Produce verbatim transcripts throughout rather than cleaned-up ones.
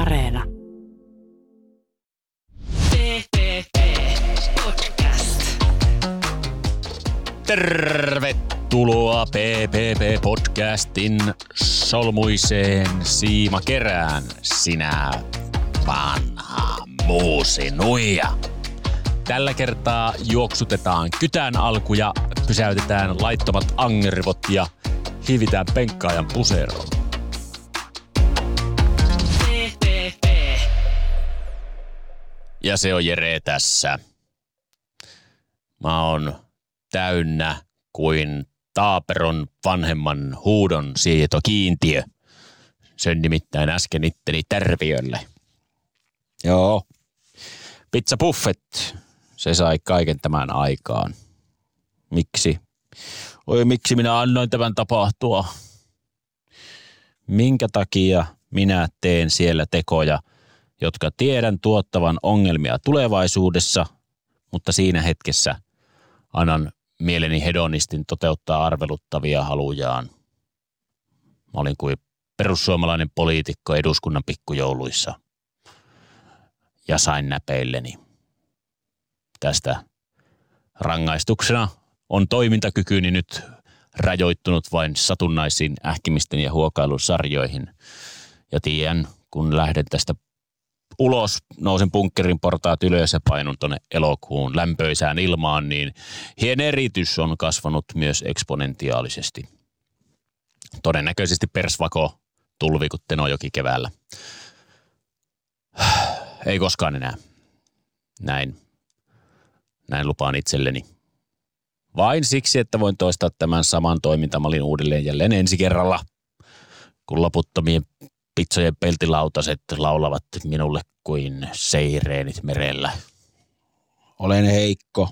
Areena. P P P Podcast. Tervetuloa P P P Podcastin solmuiseen siimakerään, sinä vanha muusinuija. Tällä kertaa juoksutetaan kytän alkuja, pysäytetään laittomat angerivot ja hivitään penkkaajan puseroon. P P P. Ja se on Jere tässä. Mä oon täynnä kuin taaperon vanhemman huudon sietokiintiö. Sen nimittäin äsken itteni tärviölle. Joo. Pizza Buffett. Se sai kaiken tämän aikaan. Miksi? Oi, miksi minä annoin tämän tapahtua? Minkä takia minä teen siellä tekoja, jotka tiedän tuottavan ongelmia tulevaisuudessa, mutta siinä hetkessä annan mieleni hedonistin toteuttaa arveluttavia halujaan. Mä olin kuin perussuomalainen poliitikko eduskunnan pikkujouluissa ja sain näpeilleni. Tästä rangaistuksena on toimintakykyni nyt rajoittunut vain satunnaisiin ähkimisten ja huokailun sarjoihin. Ja tiedän, kun lähden tästä ulos, nousen bunkkerin portaat ylös ja painun tuonne elokuun lämpöisään ilmaan, niin hien eritys on kasvanut myös eksponentiaalisesti. Todennäköisesti persvako tulvi kuin Tenojoki keväällä. Ei koskaan enää. Näin. Näin lupaan itselleni. Vain siksi, että voin toistaa tämän saman toimintamallin uudelleen jälleen ensi kerralla, kun loputtomien pizzojen peltilautaset laulavat minulle kuin seireenit merellä. Olen heikko.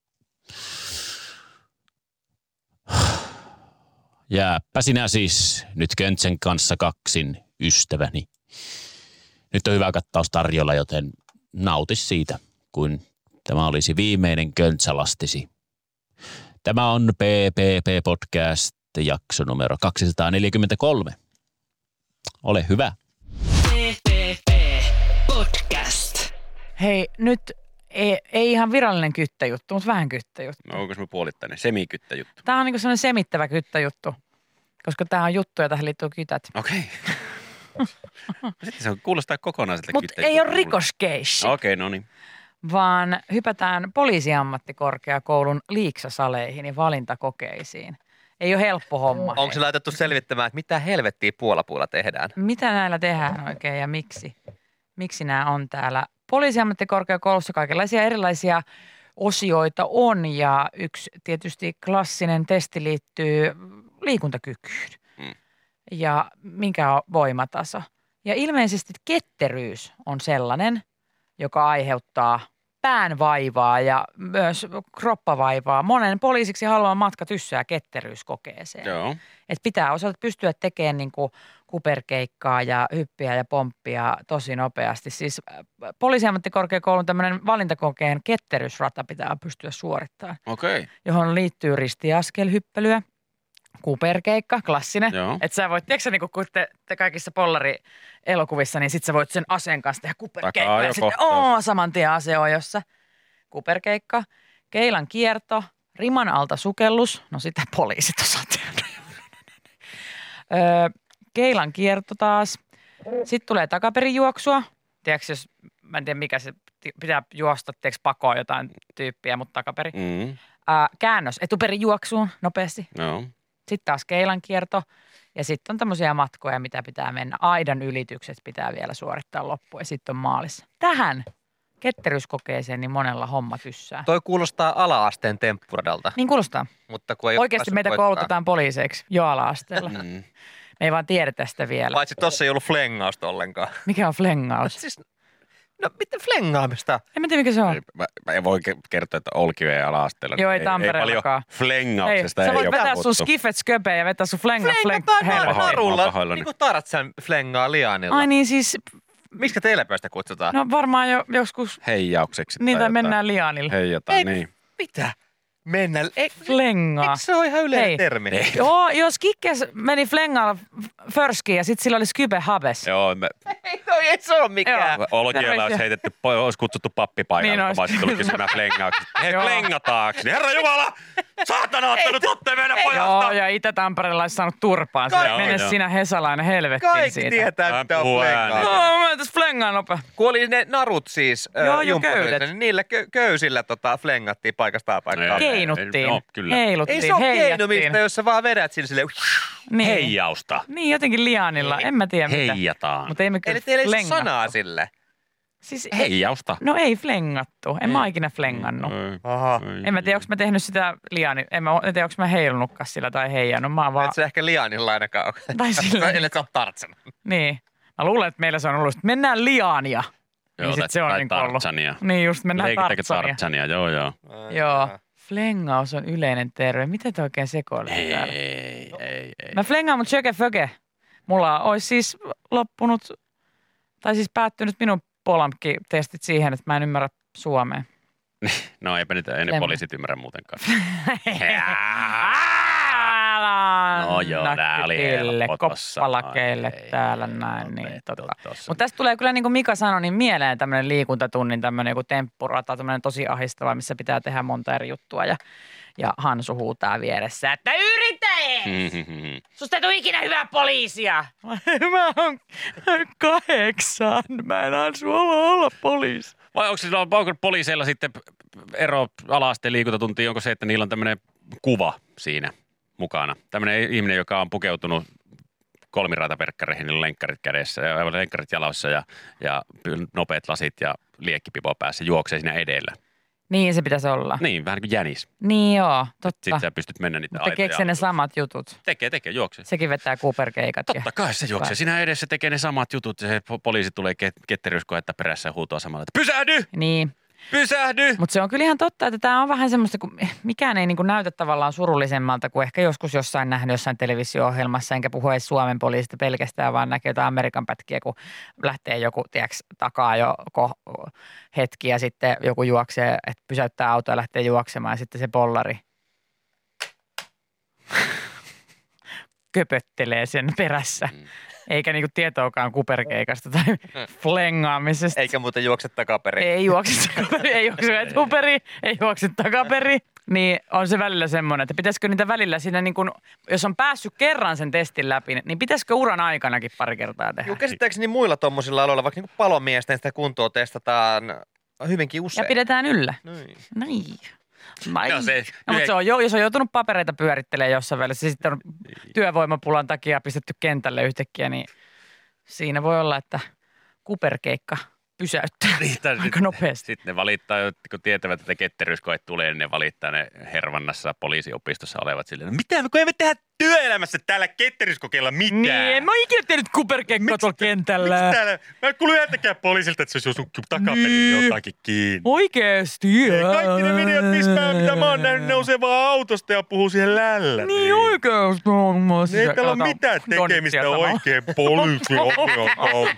Jääpä sinä siis nyt Köntsen kanssa kaksin, ystäväni. Nyt on hyvä kattaus tarjolla, joten nauti siitä, kuin tämä olisi viimeinen Köntsalastisi. Tämä on P P P Podcast, jakso numero kaksisataaneljäkymmentäkolme. Ole hyvä. P P P Podcast. Hei, nyt ei, ei ihan virallinen kyttäjuttu, mutta vähän kyttäjuttu. No onko se puolittainen semikyttäjuttu? Tämä on niin sellainen semittävä kyttäjuttu, koska tämä on juttu ja tähän liittyy kytät. Okei. Sitten se on, kuulostaa kokonaiselta Mutta ei ole rikoskeissi, Okei, no niin. vaan hypätään poliisiammattikorkeakoulun liiksasaleihin ja valintakokeisiin. Ei ole helppo homma. Onko se laitettu selvittämään, että mitä helvettiä puolapuilla tehdään? Mitä näillä tehdään oikein ja miksi? Miksi nämä on täällä? Poliisiammattikorkeakoulussa kaikenlaisia erilaisia osioita on ja yksi tietysti klassinen testi liittyy liikuntakykyyn Hmm. ja minkä on voimataso. Ja ilmeisesti ketteryys on sellainen, joka aiheuttaa päänvaivaa ja myös kroppavaivaa. Monen poliisiksi haluaa matka tyssää ketteryyskokeeseen. Joo. Et pitää osata pystyä tekemään niinku kuperkeikkaa ja hyppiä ja pomppia tosi nopeasti. Siis poliisiammattikorkeakoulun tämmöinen valintakokeen ketteryysrata pitää pystyä suorittamaan, Okei. johon liittyy ristiaskelhyppelyä, kuperkeikka, klassinen. Joo. Että sä voit, tiedätkö sä, niin kun te, te kaikissa pollarielokuvissa, niin sit sä voit sen aseen kanssa tehdä kuperkeikkaa. Ja sitten oo, saman tien ase on jossa. Kuperkeikka, keilan kierto, riman alta sukellus. No sitä poliisit osaa tehdä. öö, keilan kierto taas. Sitten tulee takaperin juoksua. Tiedätkö, jos, mä en tiedä mikä se, pitää juosta, tiedätkö pakoon jotain tyyppiä, mutta takaperi. Mm. Öö, käännös etuperin juoksuun nopeasti. Joo. Sitten taas keilan kierto ja sitten on tämmöisiä matkoja, mitä pitää mennä. Aidan ylitykset pitää vielä suorittaa loppuun ja sitten on maalissa. Tähän ketteryyskokeeseen niin monella homma tyssää. Toi kuulostaa ala-asteen temppuradalta, Niin kuulostaa. mutta kun ei Oikeasti ole meitä koittaa. koulutetaan poliiseiksi jo ala-asteella. Mm. Me ei vaan tiedetä sitä vielä. Paitsi tossa ei ollut flengausta ollenkaan. Mikä on flengaus? Siis, no mitä flengaamista? En mä tiedä mikä se on. Mä, mä en voi ke- kertoa, että Olkiven ala-asteella. Joo, ei ei Tampereellakaan. paljon flengauksesta Hei, ei sä voit ole vetää puhuttu. sun skifet sköpeä ja vetää sun flenga fleng. Flengataan helvetti. pahoillani, narulla, mä pahoillani. niin kuin Tarzan flengaa lianilla. Ai niin siis, Miksi telepöistä kutsutaan? no varmaan jo joskus, Heijaukseksi. niin tai jotain. mennään lianille. Heijataan, Ei, niin. Mitä? Mennä, ei, Flengaa. eikö se ole ihan yleinen Hei. termi? Joo, jos Kikkes meni flengalla förskiin ja sitten sillä oli skype habes. Joo, me, Ei toi ei se ole mikään. Olkiella olisi heitetty, olisi kutsuttu pappipaikalle, Niin kun olisi. mä olisin tullut kysymään flengauksesta. Hei, Joo. flengataaks? Niin Herra Jumala! Saatana ottanut otte meidän Joo, pojasta! ja Itä-Tampereella olisi saanut turpaan. Kai- Joo, Mene joo. sinä hesalainen helvettiin Kaikki siitä. tietää, Hän mitä on puhuu flengaa. ääneen. No, mä tässä flengaan nopea. Kun oli ne narut siis Joo, joo, jo köydet. niin niillä kö- köysillä tota, flengattiin paikasta A paikkaan. Ei, Keinuttiin, Joo, kyllä. heiluttiin, Ei se ole heijattiin. keinumista, jos sä vaan vedät sille silleen. Niin. Heijausta. Niin, jotenkin lianilla. En mä tiedä mitä. Heijataan. Mutta ei me kyllä Eli teillä ei ole flengattu. sanaa sille. Siis, Heijausta. no ei flengattu. En mä ikinä flengannut. Ei, Aha. ei. En mä tiedä, onko mä tehnyt sitä liani. En mä en tiedä, onko mä heilunutkaan sillä tai heijannut. Mä oon vaan... Et sä ehkä lianilla ainakaan ole. Tai sillä... Eli sä oot Tarzan. Niin. Mä luulen, että meillä se on ollut, että mennään liania. Joo, niin sit tai- se on tai niin ollut. Tarzania. Niin just, mennään Leikittekö Tarzania. Tarzania? Joo, joo. Joo. Flengaus on yleinen terve. Mitä te oikein sekoilet Ei, täällä? ei, ei. Mä flengaan mut söke föke. Mulla olisi siis loppunut, tai siis päättynyt minun Polamki-testit siihen, että mä en ymmärrä suomea. No eipä niitä, ei ne Lemmo. poliisit ymmärrä muutenkaan. No joo, tää oli helppo tossa. koppalakeille Ei, täällä ei, näin. otettu Niin, tota. tossa. Mutta tästä tulee kyllä niin kuin Mika sanoi, niin mieleen tämmöinen liikuntatunnin tämmöinen joku temppurata, tämmöinen tosi ahistava, missä pitää tehdä monta eri juttua. Ja, ja Hansu huutaa vieressä, että yritä ees! Susta ei tule ikinä hyvää poliisia. Mä oon kahdeksan. Mä en Hansu olla olla poliisi. Vai onko, sillä- onko poliiseilla sitten ero ala-asteen liikuntatuntiin, onko se, että niillä on tämmöinen kuva siinä mukana? Tämmöinen ihminen, joka on pukeutunut kolmiraitaperkkareihin, niillä on lenkkarit kädessä ja lenkkarit jaloissa ja, ja nopeat lasit ja liekkipipo päässä, juoksee siinä edellä. Niin se pitäisi olla. Niin, vähän niin kuin jänis. Niin joo, totta. Sitten sä pystyt mennä niitä Mutta tekeekö se ne samat jutut? Tekee, tekee, juoksee. Sekin vetää Cooper-keikat. ja- Totta kai se juoksee. Siinä edessä tekee ne samat jutut ja se po- poliisi tulee ket- ketteryyskoetta perässä ja huutoa samalla, että pysähdy! Niin. Pysähdy! Mutta se on kyllä ihan totta, että tämä on vähän semmoista, kun mikään ei niinku näytä tavallaan surullisemmalta kuin ehkä joskus jossain nähnyt jossain televisio-ohjelmassa, enkä puhu edes Suomen poliisista pelkästään, vaan näkee jotain Amerikan pätkiä, kun lähtee joku, tiedätkö, takaa jo ko- hetki ja sitten joku juoksee, että pysäyttää auto ja lähtee juoksemaan ja sitten se pollari köpöttelee sen perässä. Mm. Eikä niinku tietoakaan kuperkeikasta tai flengaamisesta. Eikä muuten juokse takaperin. Ei juokse takaperi, ei juokse etuperi, ei juokse takaperi. Niin on se välillä semmoinen, että pitäisikö niitä välillä siinä niin kuin, jos on päässyt kerran sen testin läpi, niin pitäisikö uran aikanakin pari kertaa tehdä? Joo, käsittääkseni muilla tuommoisilla aloilla, vaikka niin palomiesten sitä kuntoa testataan hyvinkin usein. Ja pidetään yllä. Niin. Niin. Mä No se- no, mutta se on, jo, jos on joutunut papereita pyörittelemään jossain välissä, se sitten on työvoimapulan takia pistetty kentälle yhtäkkiä, niin siinä voi olla, että kuperkeikka pysäyttää Niitä aika sit- nopeasti. Sitten ne valittaa, kun tietävät, että ketteryyskoet tulee, niin ne valittaa ne Hervannassa poliisiopistossa olevat silleen, no mitä, kun emme tehdä työelämässä täällä ketteryyskokeilla mitään. Niin, en mä ole ikinä tehnyt kuperkeikkaa tuolla kentällä. Miksi täällä? Mä en kuulu yhtäkään poliisilta, että se olisi osunut takaperin Niin. jotakin kiinni. Oikeesti? Ei, kaikki ne videot, missä mitä mä oon nähnyt, nousee vaan autosta ja puhuu siihen lällä. Niin oikeesti. No, mä oon Ei täällä ole mitään tekemistä oikein poliisiopistossa.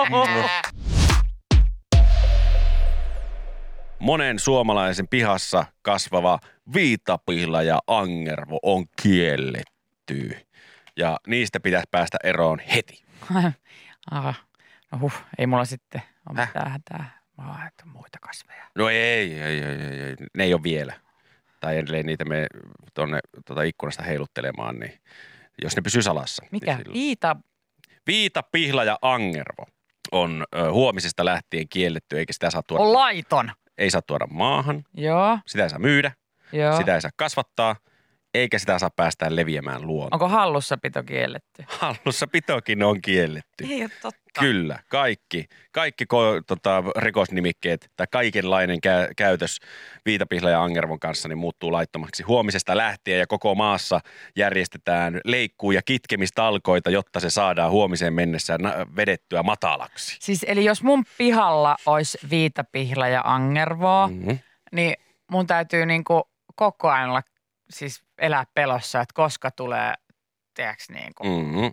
Monen suomalaisen pihassa kasvava viitapihla ja angervo on kielletty. Ja niistä pitäisi päästä eroon heti. Aha. No huh, ei mulla sitten ole Häh? mitään hätää. Mä oon että muita kasveja. No ei, ei, ei, ei, ei. Ne ei ole vielä. Tai ellei niitä me tuonne tuota ikkunasta heiluttelemaan, niin jos ne pysyy salassa. Mikä? Niin silloin- Viita. Viita, pihla ja angervo on ö, huomisesta lähtien kielletty, eikä sitä saa tuoda, On laiton. ei saa tuoda maahan, Joo, sitä ei saa myydä, joo. sitä ei saa kasvattaa, eikä sitä saa päästää leviämään luontoon. Onko hallussapito kielletty? Hallussapitokin on kielletty. Ei ole totta. Kyllä, kaikki, kaikki ko, tota, rikosnimikkeet tai kaikenlainen kä- käytös viitapihla ja angervon kanssa niin muuttuu laittomaksi. Huomisesta lähtien ja koko maassa järjestetään leikkuu- ja kitkemistalkoita, jotta se saadaan huomiseen mennessä na- vedettyä matalaksi. Siis eli jos mun pihalla olisi viitapihla ja angervoa, Mm-hmm. niin mun täytyy niinku koko ajan olla, siis elää pelossa, että koska tulee, tiedäks niinku. Mm-hmm.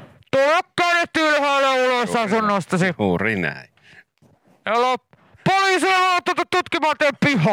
Tulekaan nyt ylhäällä ulos asunnostasi. Juuri näin. Älä, poliisi poliisi on tutkimaan teidän piha.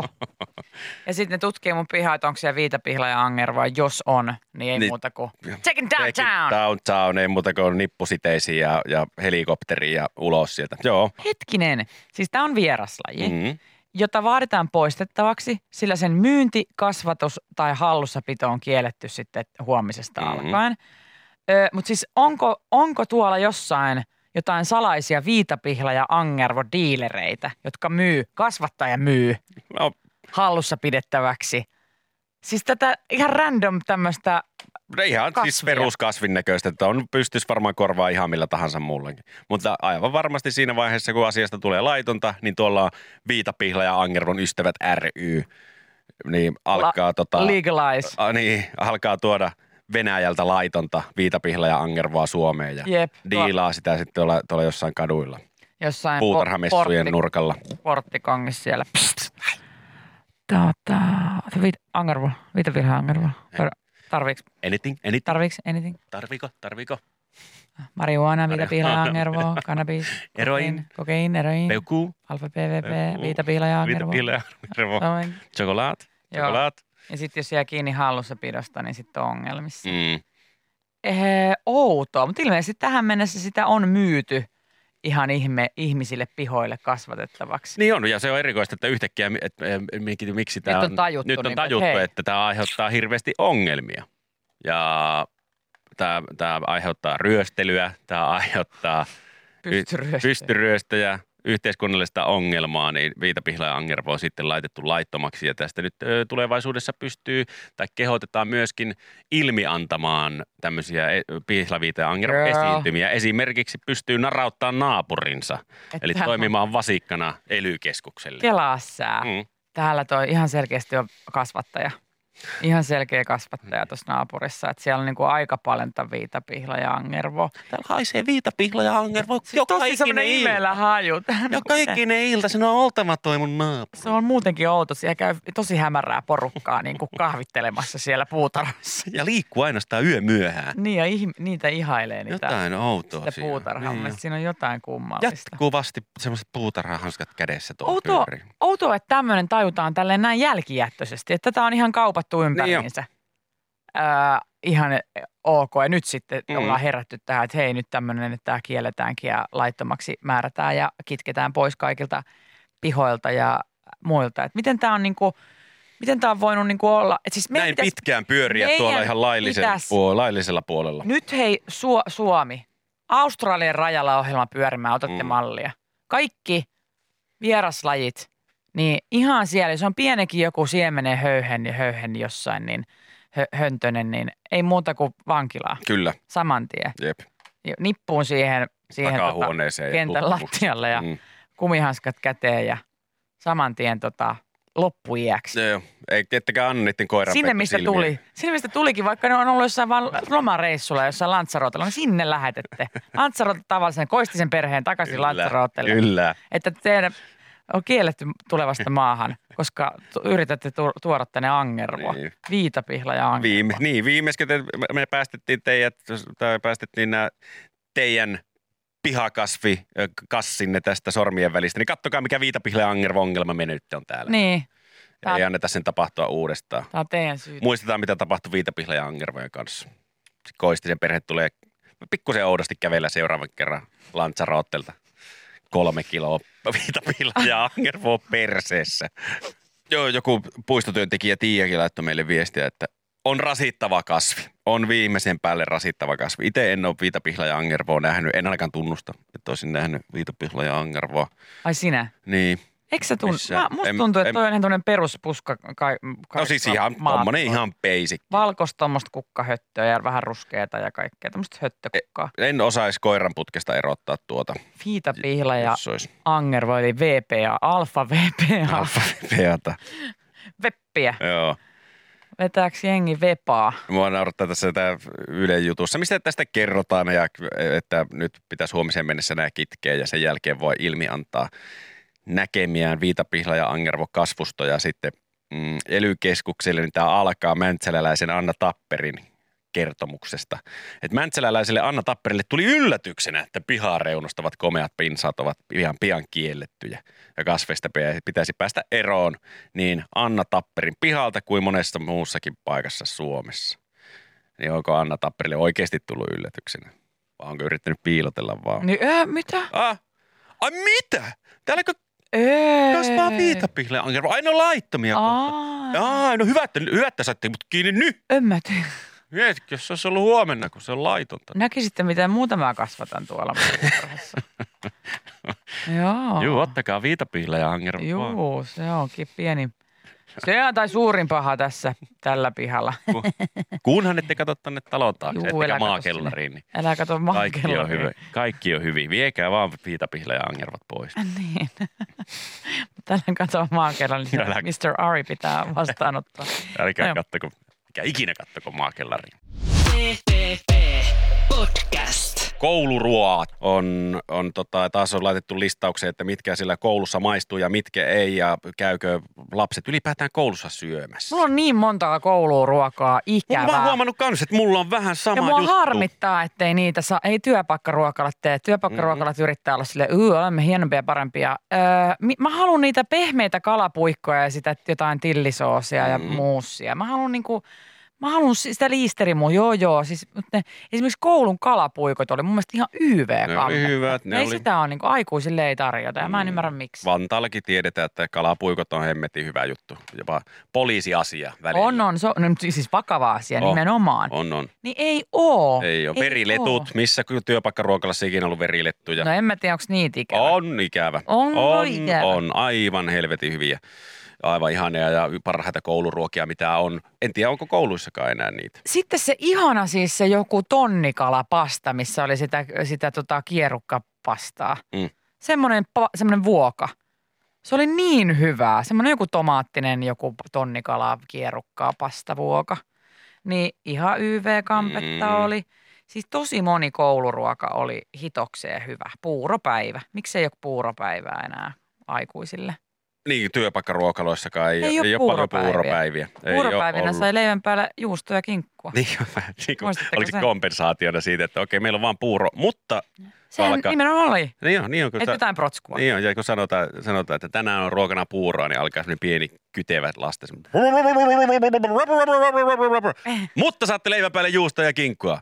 Ja sitten ne tutkii mun pihaa, että onko siellä viitapihla ja angervoa. Jos on, niin ei Niin. muuta kuin take it downtown. Take it downtown, ei muuta kuin nippusiteisiin ja, ja helikopteriin ja ulos sieltä. Joo. Hetkinen, siis tää on vieraslaji, Mm. jota vaaditaan poistettavaksi, sillä sen myynti, kasvatus tai hallussapito on kielletty sitten huomisesta Mhm. alkaen. Ö, Mutta siis onko, onko tuolla jossain jotain salaisia viitapihla- ja angervo-diilereitä, jotka myy, kasvattaa ja myy No, hallussa pidettäväksi? Siis tätä ihan random tämmöistä, ihan siis Kasvia. peruskasvin näköistä, että on pystyisi varmaan korvaa ihan millä tahansa muullekin. Mutta aivan varmasti siinä vaiheessa, kun asiasta tulee laitonta, niin tuolla on Viitapihla ja Angervon ystävät ry, niin alkaa, La- tota, legalize. a, niin, alkaa tuoda Venäjältä laitonta Viitapihla ja Angervoa Suomeen ja Jep, diilaa sitä sitten tuolla, tuolla jossain kaduilla, jossain puutarhamessujen portti- nurkalla. porttikongissa siellä. Psst. Tota, viit, angervo, viitapihla ja angervo. Tarviiks, Anything, anything. tarviiks anything? Tarviko, tarviko? Marihuana, viitapihla ja angervo, cannabis, Eroin. kokain, eroin, Peukuu, alfa P V P, Peukuu. viitapihla ja angervo. Viitapihla ja Angervo. Noin. Chocolate, Joo. chocolate. Ja sitten jos jää kiinni hallussapidosta, niin sitten on ongelmissa. Mm. Ehe, outoa, mutta ilmeisesti tähän mennessä sitä on myyty ihan ihme, ihmisille pihoille kasvatettavaksi. Niin on, ja se on erikoista, että yhtäkkiä, että, että miksi tämä on tajuttu nyt on niin, tajuttu että hei. että tämä aiheuttaa hirveästi ongelmia. Ja tämä, tämä aiheuttaa ryöstelyä, tämä aiheuttaa Pystyryöstä. pystyryöstöjä, yhteiskunnallista ongelmaa, niin Viitapihla ja Angervo on sitten laitettu laittomaksi. Ja tästä nyt ö, tulevaisuudessa pystyy, tai kehotetaan myöskin ilmiantamaan tämmöisiä e- Pihlaviita ja Angervo Girl. esiintymiä. Esimerkiksi pystyy narauttamaan naapurinsa, Että eli toimimaan vasikkana ely keskukselle. Kelaa sää. Mm. Täällä toi ihan selkeästi on kasvattaja. Ihan selkeä kasvattaja tuossa naapurissa. Että siellä on niinku aika paljon tätä viitapihla ja angervo. Täällä haisee Viitapihla ja Angervo Tosi semmoinen imeellä haju. Joka ikinen ilta, sen on oltava toi mun naapuri. Se on muutenkin outo. Siellä käy tosi hämärää porukkaa niin kuin kahvittelemassa siellä puutarhassa. Ja liikkuu ainoastaan yö myöhään. Niin ja ihm- niitä ihailee niitä, Jotain outoa sitä siinä. puutarhaa. Niin. Niin. Siinä on jotain kummallista. Jatkuvasti semmoiset puutarhahanskat kädessä tuolla Outoa, pyörii. outoa, että tämmöinen tajutaan tälleen näin jälkijättöisesti. Että tätä on ihan kaupattu ympäriinsä. Öö, ihan ok. Ja nyt sitten Mm. mm. ollaan herätty tähän, että hei nyt tämmöinen, että tämä kielletäänkin ja laittomaksi määrätään ja kitketään pois kaikilta pihoilta ja muilta. Että miten tämä on niinku, miten tämä on voinut niinku olla. Et siis meidän Näin pitäisi- pitkään pyöriä meidän tuolla ihan laillisella, pitäisi- puolella, laillisella puolella. Nyt hei Su- Suomi, Australian rajalla ohjelma pyörimään, otatte Mm. mallia. Kaikki vieraslajit, niin ihan siellä, jos on pienekin joku siemenen höyhen ja höyhen jossain, niin hö- höntönen, niin ei muuta kuin vankilaa Kyllä, saman tien. jep. Ja nippuun siihen, siihen tota, Takahuoneeseen. ja kentän tutkimukseen. lattialle ja Mm. kumihanskat käteen ja saman tien tota, loppuiäksi. Joo, ei ettekä anna niiden koiran Sinne mistä silmiä. tuli. Sinne mistä tulikin, vaikka ne on ollut jossain vaan lomareissulla, jossain Lantzarotella, niin sinne lähetette. Lantzarot tavallisen koistisen perheen takaisin Kyllä, Lantzarotelle. Kyllä. Että teidän on kielletty tulevasta maahan, koska tu- yritätte tu- tuoda tänne angervoa. Niin. Viitapihla ja angervoa. Viime, niin, viimeiskin te, me päästettiin teidät, tai päästettiin nämä teidän pihakasvi ö, kassinne tästä sormien välistä, niin kattokaa mikä Viitapihla ja Angervo ongelma me nyt on täällä. Niin, tää- Ei anneta sen tapahtua uudestaan. tämä on teidän syytä. Muistetaan, mitä tapahtui Viitapihla ja Angervojen kanssa. Koistisen perhe tulee pikkusen oudosti kävellä seuraavan kerran Lantzarottelta. Kolme kiloa Viitapihla ja Angervo perseessä. Joo, joku puistotyöntekijä Tiiakin laittoi meille viestiä, että on rasittava kasvi. On viimeisen päälle rasittava kasvi. Itse en ole Viitapihla ja Angervoa nähnyt. En ainakaan tunnusta, että olisin nähnyt Viitapihla ja Angervoa. Ai sinä? Niin. Eikö sä tunnu? Missä? Mä, musta En- tuntuu, että en- toi on ihan tämmöinen peruspuska. Kai, kai, No siis ihan, maat- tommonen ihan basic. Valkoista tuommoista kukkahöttöä ja vähän ruskeata ja kaikkea. Tämmöistä höttökukkaa. En osaisi koiran putkesta erottaa tuota. Viitapihla ja Jos olisi angervo, eli V P A, alfa V P A, alfabeata. veppiä. Joo. Vetääks jengi vepaa? Mua naurattaa tässä tämä Ylen jutussa. Mistä tästä kerrotaan ja että nyt pitäisi huomiseen mennessä nämä kitkeä ja sen jälkeen voi ilmi antaa näkemiään Viitapihla ja Angervo kasvustoja sitten mm, ely-keskukselle, niin tämä alkaa mäntsäläläisen Anna Tapperin kertomuksesta. Että mäntsäläläiselle Anna Tapperille tuli yllätyksenä, että pihareunustavat komeat pinsaat ovat pian, pian kiellettyjä ja kasveista pitäisi päästä eroon niin Anna Tapperin pihalta kuin monessa muussakin paikassa Suomessa. Niin onko Anna Tapperille oikeasti tullut yllätyksenä? Vai onko yrittänyt piilotella vaan? Niin, äh, mitä? Ah, ai mitä? Täälläkö Ei. kasvaa viitapihleä angerva? Aina laittomia kohta. Aa, no hyvä, että, hyvä, että saatte mut kiinni nyt. En mä tiedä. Mietitkö, jos se olisi ollut huomenna, kun se on laitonta. Näkisitte, miten muuta mä kasvatan tuolla puutarhassa. Joo. Juu, ottakaa viitapihlejä angerva vaan. Juu, se onkin pieni. Se on tai suurin paha tässä tällä pihalla. Kunhan ette katso tonne talon taakse, Juu, ettekä älä katso maakellariin. Niin Älä kato kaikki on maakellariin. hyvin. Kaikki on hyvin. Viekää vaan viitapihlejä angervat pois. Niin. Tällä kato maakellariin, niin Älä- mister Ari pitää vastaanottaa. Älkää No. kattoko, mikä ikinä kattoko maakellariin. P P P Podcast. Kouluruoat on, on tota, taas on laitettu listaukseen, että mitkä sillä koulussa maistuu ja mitkä ei ja käykö lapset ylipäätään koulussa syömässä. Mulla on niin montaa kouluruokaa ikävää. Mä oon huomannut kans, että mulla on vähän sama ja mua juttu. harmittaa, ettei niitä saa, ei työpaikkaruokalat tee. Työpaikkaruokalat mm-hmm. yrittää olla silleen, yö, olemme hienompia ja parempia. Öö, mi- mä haluan niitä pehmeitä kalapuikkoja ja sitä jotain tillisoosia mm-hmm. ja muussia. Mä haluan niinku, mä haluan sitä liisterimuun, joo joo. Siis, ne, esimerkiksi koulun kalapuikot oli mun mielestä ihan Y Ne oli hyvät. Ne ei oli... sitä ole niinku, aikuisille ei tarjota ja mä en Mm. ymmärrä miksi. Vantaallakin tiedetään, että kalapuikot on hemmetin hyvä juttu. Jopa poliisiasia välillä. On, on. Se on no, siis vakava asia On. nimenomaan. On, on. Niin ei oo. Ei ole. Veriletut. oo. Missä työpaikkaruokalassa ikinä ollut verilettuja? No en mä tiedä, onko niitä ikävä. On ikävä. Onko on, ikävä? on. Aivan helvetin hyviä. Aivan ihania ja parhaita kouluruokia, mitä on. En tiedä, onko kouluissakaan enää niitä. Sitten se ihana siis se joku tonnikalapasta, missä oli sitä, sitä tota kierukkapastaa. Mm. Semmoinen, pa- semmoinen vuoka. Se oli niin hyvää. Semmoinen joku tomaattinen joku tonnikala kierukkaa pastavuoka. Niin ihan Y V-kampetta Mm. oli. Siis tosi moni kouluruoka oli hitokseen hyvä. Puuropäivä. Miksi ei ole puuropäivää enää aikuisille? Niin, työpaikkaruokaloissakaan ei, Ei ei, ole ei ole paljon puuropäiviä. puuropäiviä. Ei ole Puuropäivinä ollut. sai leivän päälle juustoa ja kinkkua. Niin, vähän niin kuin, Muistatteko oliko se sen? kompensaationa siitä, että okei, meillä on vaan puuro, mutta Sehän alkaa- nimenomaan oli. niin on, niin on, kun, Et sa- jotain protskua. niin on, ja kun sanotaan, sanotaan, että tänään on ruokana puuroa, niin alkaa semmoinen pieni kytevä lasten. Eh. Mutta saatte leivän päälle juustoa ja kinkkua.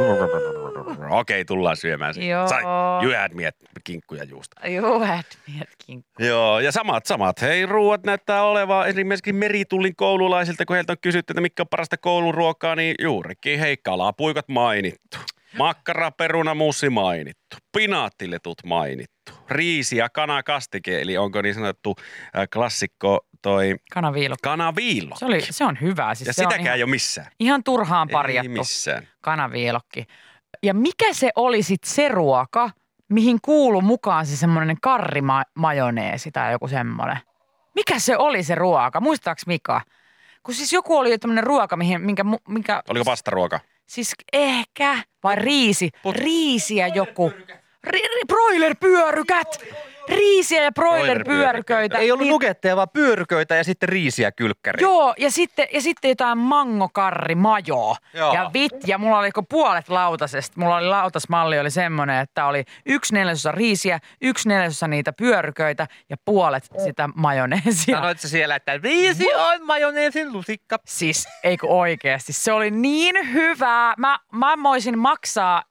Okei, tullaan syömään sen. Joo. Sai, you had me at kinkku ja juusto. Joo, miet kinkku. Joo, ja samat, samat. Hei, ruuat näyttää olevan esimerkiksi Meritullin koululaisilta, kun heiltä on kysytty, että mikä on parasta kouluruokaa, niin juurikin, hei, kalapuikot mainittu. Makkara, peruna, mussi mainittu. Pinaattiletut mainittu. Riisi ja kanakastike, eli onko niin sanottu äh, klassikko toi Kanaviilokki. kanaviilokki. Se, oli, se on hyvä. Siis ja se on sitäkään ihan, ei ole missään. ihan turhaan Ei parjattu missään. kanaviilokki. Ja mikä se oli sitten se ruoka, mihin kuului mukaan se semmoinen karrimajoneesi tai joku semmoinen? Mikä se oli se ruoka? Muistaaks Mika? Kun siis joku oli tämmöinen ruoka, mihin, minkä, mu- minkä... Oliko pastaruoka? Siis ehkä, vai riisi, Put- riisiä joku. Ri, ri, broilerpyörykät! Riisiä ja broilerpyöryköitä. Ei ollut Niin- nugetteja, vaan pyöryköitä ja sitten riisiä kylkkäriin. Joo, ja sitten, ja sitten jotain mangokarri majoa. Joo. Ja vit, ja mulla oli puolet lautasesta. Mulla oli lautasmalli oli semmoinen, että oli yksi neljäsosa riisiä, yksi neljäsosa niitä pyöryköitä ja puolet sitä majoneesia. Sanoit sä siellä, että riisi on majoneesin lusikka. Siis, eikö oikeasti? Se oli niin hyvää. Mä, mä voisin maksaa,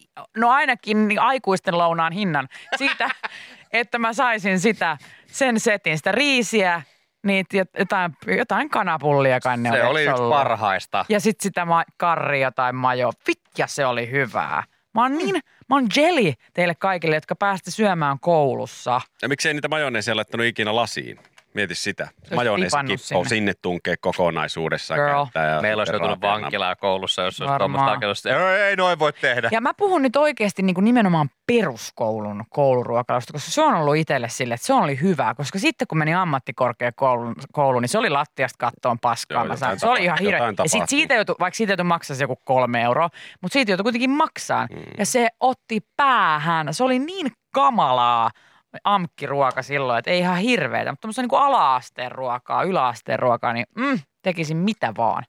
no ainakin niin aikuisten lounaan hinnan siitä, että mä saisin sitä, sen setin, sitä riisiä, niitä jotain, jotain kanapullia kai ne Se oli eikö yksi ollut? parhaista. Ja sitten sitä ma- karria tai majoa. Vitja, se oli hyvää. Mä oon niin, mä oon jelly teille kaikille, jotka päästä syömään koulussa. Ja miksei niitä majoneesia laittanut ikinä lasiin? Mieti sitä. olisi Majoneesikippo tipannut sinne. sinne tunkee kokonaisuudessaan. Girl. käyttää ja Meillä olisi sitten joutunut raapeena. vankilaa koulussa, jos olisi Varmaan. tuommoista hakemusta. Ei, ei noin voi tehdä. Ja mä puhun nyt oikeasti niin kuin nimenomaan peruskoulun kouluruokalausta, koska se on ollut itselle sille, että se oli hyvä. Koska sitten kun meni ammattikorkeakouluun, kouluun, niin se oli lattiasta kattoon paskaa. Joo, Mä jotain sain. Se oli ihan tapahtuu, hirveä. jotain Ja sitten tapahtuu. siitä joutui, vaikka siitä joutui maksaa se joku kolme euroa, mutta siitä joutui kuitenkin maksaa. Mm. Ja se otti päähän. Se oli niin kamalaa amkkiruoka silloin, että ei ihan hirveetä. Mutta tuommoista niin kuin ala-asteen ruokaa, yläasteen ruokaa, niin mm, tekisin mitä vaan.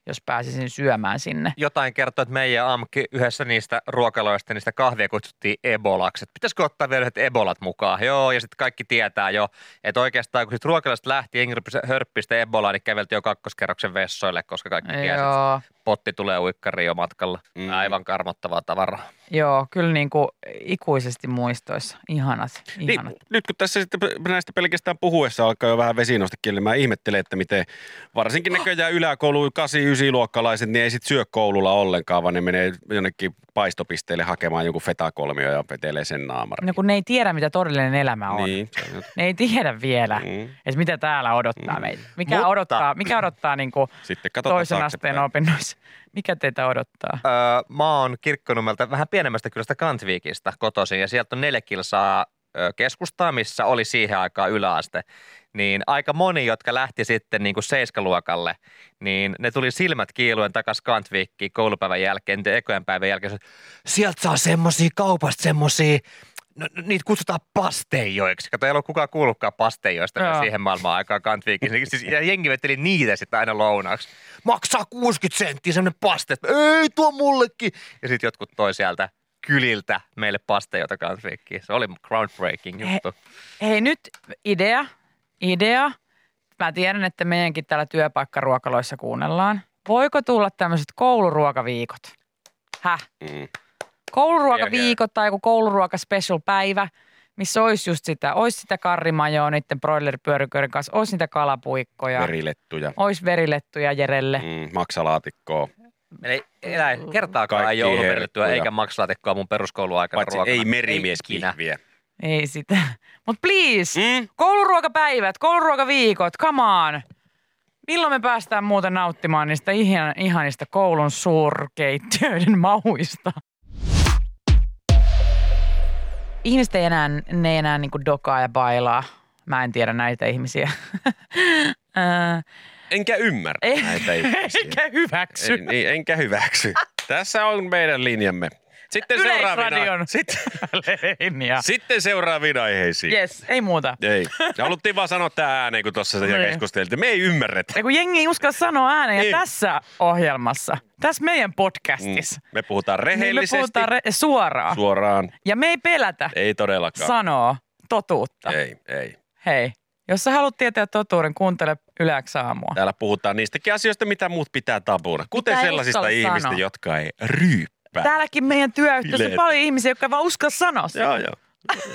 jos pääsisin syömään sinne. Jotain kertoo, että meidän Amki yhdessä niistä ruokaloista, niistä kahvia kutsuttiin ebolaksi. Että pitäisikö ottaa vielä yhdet ebolat mukaan? Joo, ja sitten kaikki tietää jo, että oikeastaan kun sitten ruokalasta lähti, jengi hörppii sitä ebolaa, niin käveltiin jo kakkoskerroksen vessoille, koska kaikki tiesi, että potti tulee uikkariin jo matkalla. Mm. Aivan karmottavaa tavaraa. Joo, kyllä niin kuin ikuisesti muistoissa. Ihanat, ihanat. Niin, nyt kun tässä sitten näistä pelkästään puhuessa alkaa jo vähän vesi nousta kielelle, mä ihmettelen, että miten varsinkin näköjään yläkoulu kahdeksan yhdeksän luokkalaiset, niin ei sit syö koululla ollenkaan, vaan ne menee jonnekin paistopisteelle hakemaan joku fetakolmio ja vetelee sen naamarin. No kun ne ei tiedä, mitä todellinen elämä on. Niin. Ne ei tiedä vielä, mm. että mitä täällä odottaa mm. meitä. Mikä Mutta... odottaa, mikä odottaa niin kuin toisen asteen opinnoissa? Mikä teitä odottaa? Öö, mä oon Kirkkonummelta vähän pienemmästä kylästä Kantviikista kotoisin ja sieltä on neljä kilsaa ö, keskustaa, missä oli siihen aikaan yläaste. Niin aika moni, jotka lähti sitten niin kuin seiskaluokalle, niin ne tuli silmät kiiluen takaisin Kantviikkiin koulupäivän jälkeen, niiden ekojen päivän jälkeen. Sieltä saa semmosia kaupasta semmosia, no, niitä kutsutaan pasteijoiksi. Kato, ei ole kukaan kuullutkaan pasteijoista no. siihen maailman aikaan Kantviikissa. Siis, ja jengi vetteli niitä sitten aina lounaaksi. Maksaa kuusikymmentä senttiä semmoinen paste, ei tuo mullekin. Ja sitten jotkut toi sieltä kyliltä meille pasteijoita Kantviikkiin. Se oli groundbreaking juttu. He, hei nyt idea, idea. Mä tiedän, että meidänkin täällä työpaikkaruokaloissa kuunnellaan. Voiko tulla tämmöiset kouluruokaviikot? Häh? Mm. Kouluruokaviikot tai joku kouluruoka special päivä, missä olisi just sitä, olisi sitä karrimajoa niiden broileripyöryköiden kanssa, olisi niitä kalapuikkoja. Verilettuja. Olisi verilettuja Jerelle. Mm, maksalaatikkoa. Eli elä, kertaakaan ei ollut verilettuja eikä maksalaatikkoa mun peruskouluaikana paitsi ruokana. ei merimieskihviä. Ei sitä. Mutta please, mm? kouluruokapäivät, kouluruokaviikot, come on. Milloin me päästään muuten nauttimaan niistä ihan, ihanista koulun suurkeittiöiden mauista? Ihmiset ei enää, ne ei enää niin kuin dokaa ja bailaa. Mä en tiedä näitä ihmisiä. Enkä ymmärrä ei, näitä ihmisiä. Enkä hyväksy. En, niin, enkä hyväksy. Tässä on meidän linjamme. Sitten seuraavina, sitten, sitten seuraaviin aiheisiin. Yes, ei muuta. Ei. Ja haluttiin vaan sanoa tämä ääneen, kun tuossa sitä keskusteltiin. Me ei ymmärretä. Ja kun jengi ei uskalla sanoa ääneen ja tässä ohjelmassa, tässä meidän podcastissa. Mm. Me puhutaan rehellisesti. Niin me puhutaan re- suoraan. Suoraan. Ja me ei pelätä. Ei todellakaan. Sanoa totuutta. Ei, ei. Hei, jos sä haluat tietää totuuden, kuuntele Yleäks aamua. Täällä puhutaan niistäkin asioista, mitä muut pitää tabuna. Kuten mitä sellaisista ihmistä, sanoa. Jotka ei ryyppää. Täälläkin meidän työyhteisössä on paljon ihmisiä, jotka ei vaan uskalla sanoa sitä. Joo, joo.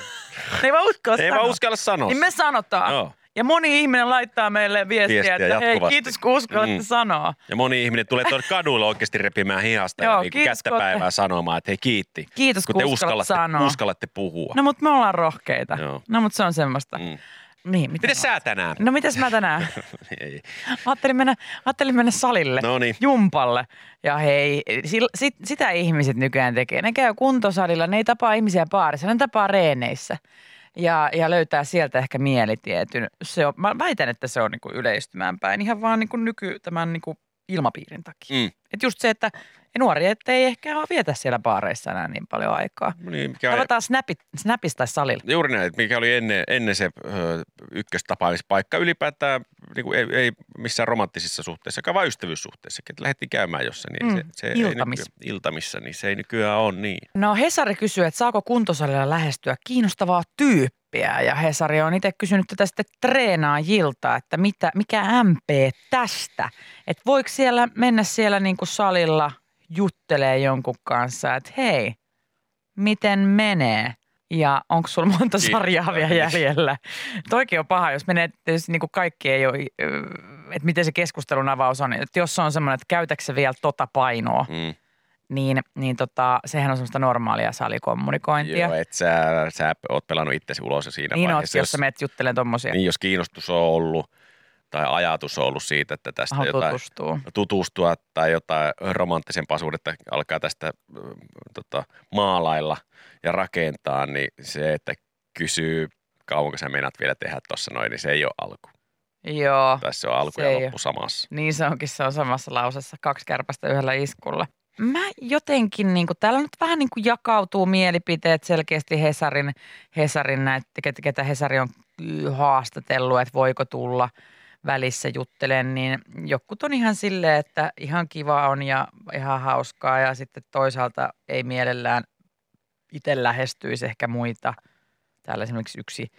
Ne ei vaan uskalla ei sanoa. vaan uskalla sanoa. Niin me sanotaan. Joo. Ja moni ihminen laittaa meille viestiä, viestiä että jatkuvasti. Hei, kiitos kun uskallatte mm. sanoa. Ja moni ihminen tulee tuolle kadulle oikeasti repimään hihasta Joo, ja niin kättäpäivää sanomaan, että hei kiitti. Kiitos kun, kun te uskallatte sanoa. uskallatte puhua. No mutta me ollaan rohkeita. Joo. No mutta se on semmoista. Mm. Niin, miten sä tänään? No mitäs mä tänään? Ei. Ajattelin mennä, ajattelin mennä salille, Noniin. jumpalle. Ja hei, sit, sitä ihmiset nykyään tekee. Ne käy kuntosalilla, ne ei tapaa ihmisiä baarissa, ne tapaa reeneissä. Ja, ja löytää sieltä ehkä mielitietyn. Se on, mä väitän, että se on niinku yleistymään päin ihan vaan niinku nyky tämän niinku ilmapiirin takia. Mm. Et just se, että nuoria ei ehkä vietä siellä baareissa enää niin paljon aikaa. Niin, mikä Tavataan snapit, snapista tai salilla. Juuri näin, mikä oli ennen, ennen se ö, ykköstapaamispaikka ylipäätään, niin kuin ei, ei missään romanttisissa suhteissa, vaan vain ystävyyssuhteissa. Että lähdettiin käymään jossain, niin mm, se, se iltamis. ei nyky, iltamissa, niin se ei nykyään ole niin. No Hesari kysyy, että saako kuntosalilla lähestyä kiinnostavaa tyyppiä. Ja Hesari on itse kysynyt tätä sitten treenaajilta, että mitä, mikä M P tästä. Että voiko siellä mennä siellä niin kuin salilla juttelee jonkun kanssa, että hei, miten menee? Ja onko sulla monta sarjaa vielä jäljellä? Toikin on paha, jos menee, tietysti niin kuin kaikki ei ole, että miten se keskustelun avaus on. Että jos on semmoinen, että käytätkö vielä tota painoa, mm. niin, niin tota, sehän on semmoista normaalia salikommunikointia. Joo, että sä, sä oot pelannut itsesi ulos jo siinä niin vaiheessa. Niin jos sä menet juttelemaan tommosia. Niin jos kiinnostus on ollut tai ajatus on ollut siitä, että tästä Aha, jotain tutustua. tutustua tai jotain romanttisempaa suhdetta alkaa tästä tota, maalailla ja rakentaa, niin se, että kysyy kauanko sä meinaat vielä tehdä tuossa noin, niin se ei ole alku. Joo. Tai se on alku ja loppu samassa. Niin se onkin, se on samassa lausessa, kaksi kärpästä yhdellä iskulla. Mä jotenkin, niin kuin, täällä nyt vähän niin kuin jakautuu mielipiteet selkeästi Hesarin, Hesarin näitä, ketä Hesari on haastatellut, että voiko tulla. välissä juttelen, niin jokut on ihan silleen, että ihan kiva on ja ihan hauskaa ja sitten toisaalta ei mielellään itse lähestyisi ehkä muita. Täällä esimerkiksi yksi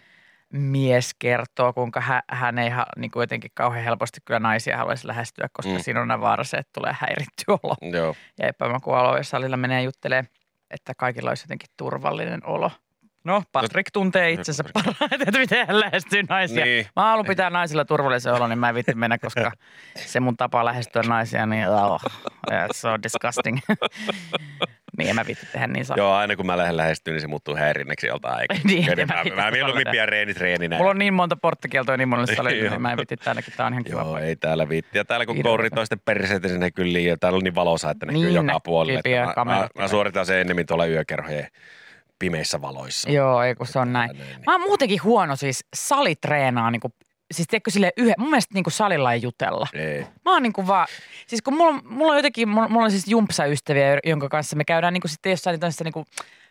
mies kertoo, kuinka hän, hän ei ha, niin kuin jotenkin kauhean helposti kyllä naisia haluaisi lähestyä, koska mm. siinä on vaara se, että tulee häiritty olo Joo. ja epämakuolo, jos salilla menee juttelee, että kaikilla olisi jotenkin turvallinen olo. No, Patrick tuntee itsensä parhaiten, että miten hän lähestyy naisia. Niin. Mä haluan pitää naisilla turvallisen olo, niin mä en viitti mennä, koska se mun tapa lähestyä naisia, niin oh, yeah, so disgusting. Niin, en mä viitti tehdä niin saa. Joo, aina kun mä lähden lähestyä, niin se muuttuu häirinnäksi joltain aikaa. niin, mä, mä mieluummin pidän reenitreeninä. Mulla on niin monta porttikieltoa niin monelle salille, niin mä en viitti täälläkin. Tää on ihan kiva. Joo, ei täällä viitti. Ja täällä kun kourit toisten perseet, niin se näkyy liian. Täällä on niin valoisa, että näkyy niin, joka puolelle. Mä, mä, mä suoritan sen ennemmin tuolla yökerhojen pimeissä valoissa. Joo, ei kun se on näin. näin. Mä oon muutenkin huono siis salitreenaa niinku. Siis tiedätkö silleen yhden, mun mielestä niinku salilla ei jutella. Ei. Mä oon niinku vaan, siis kun mulla, mulla on jotenkin, mulla, mulla on siis jumpsa-ystäviä, jonka kanssa me käydään niinku sitten jossain tämmöisessä niinku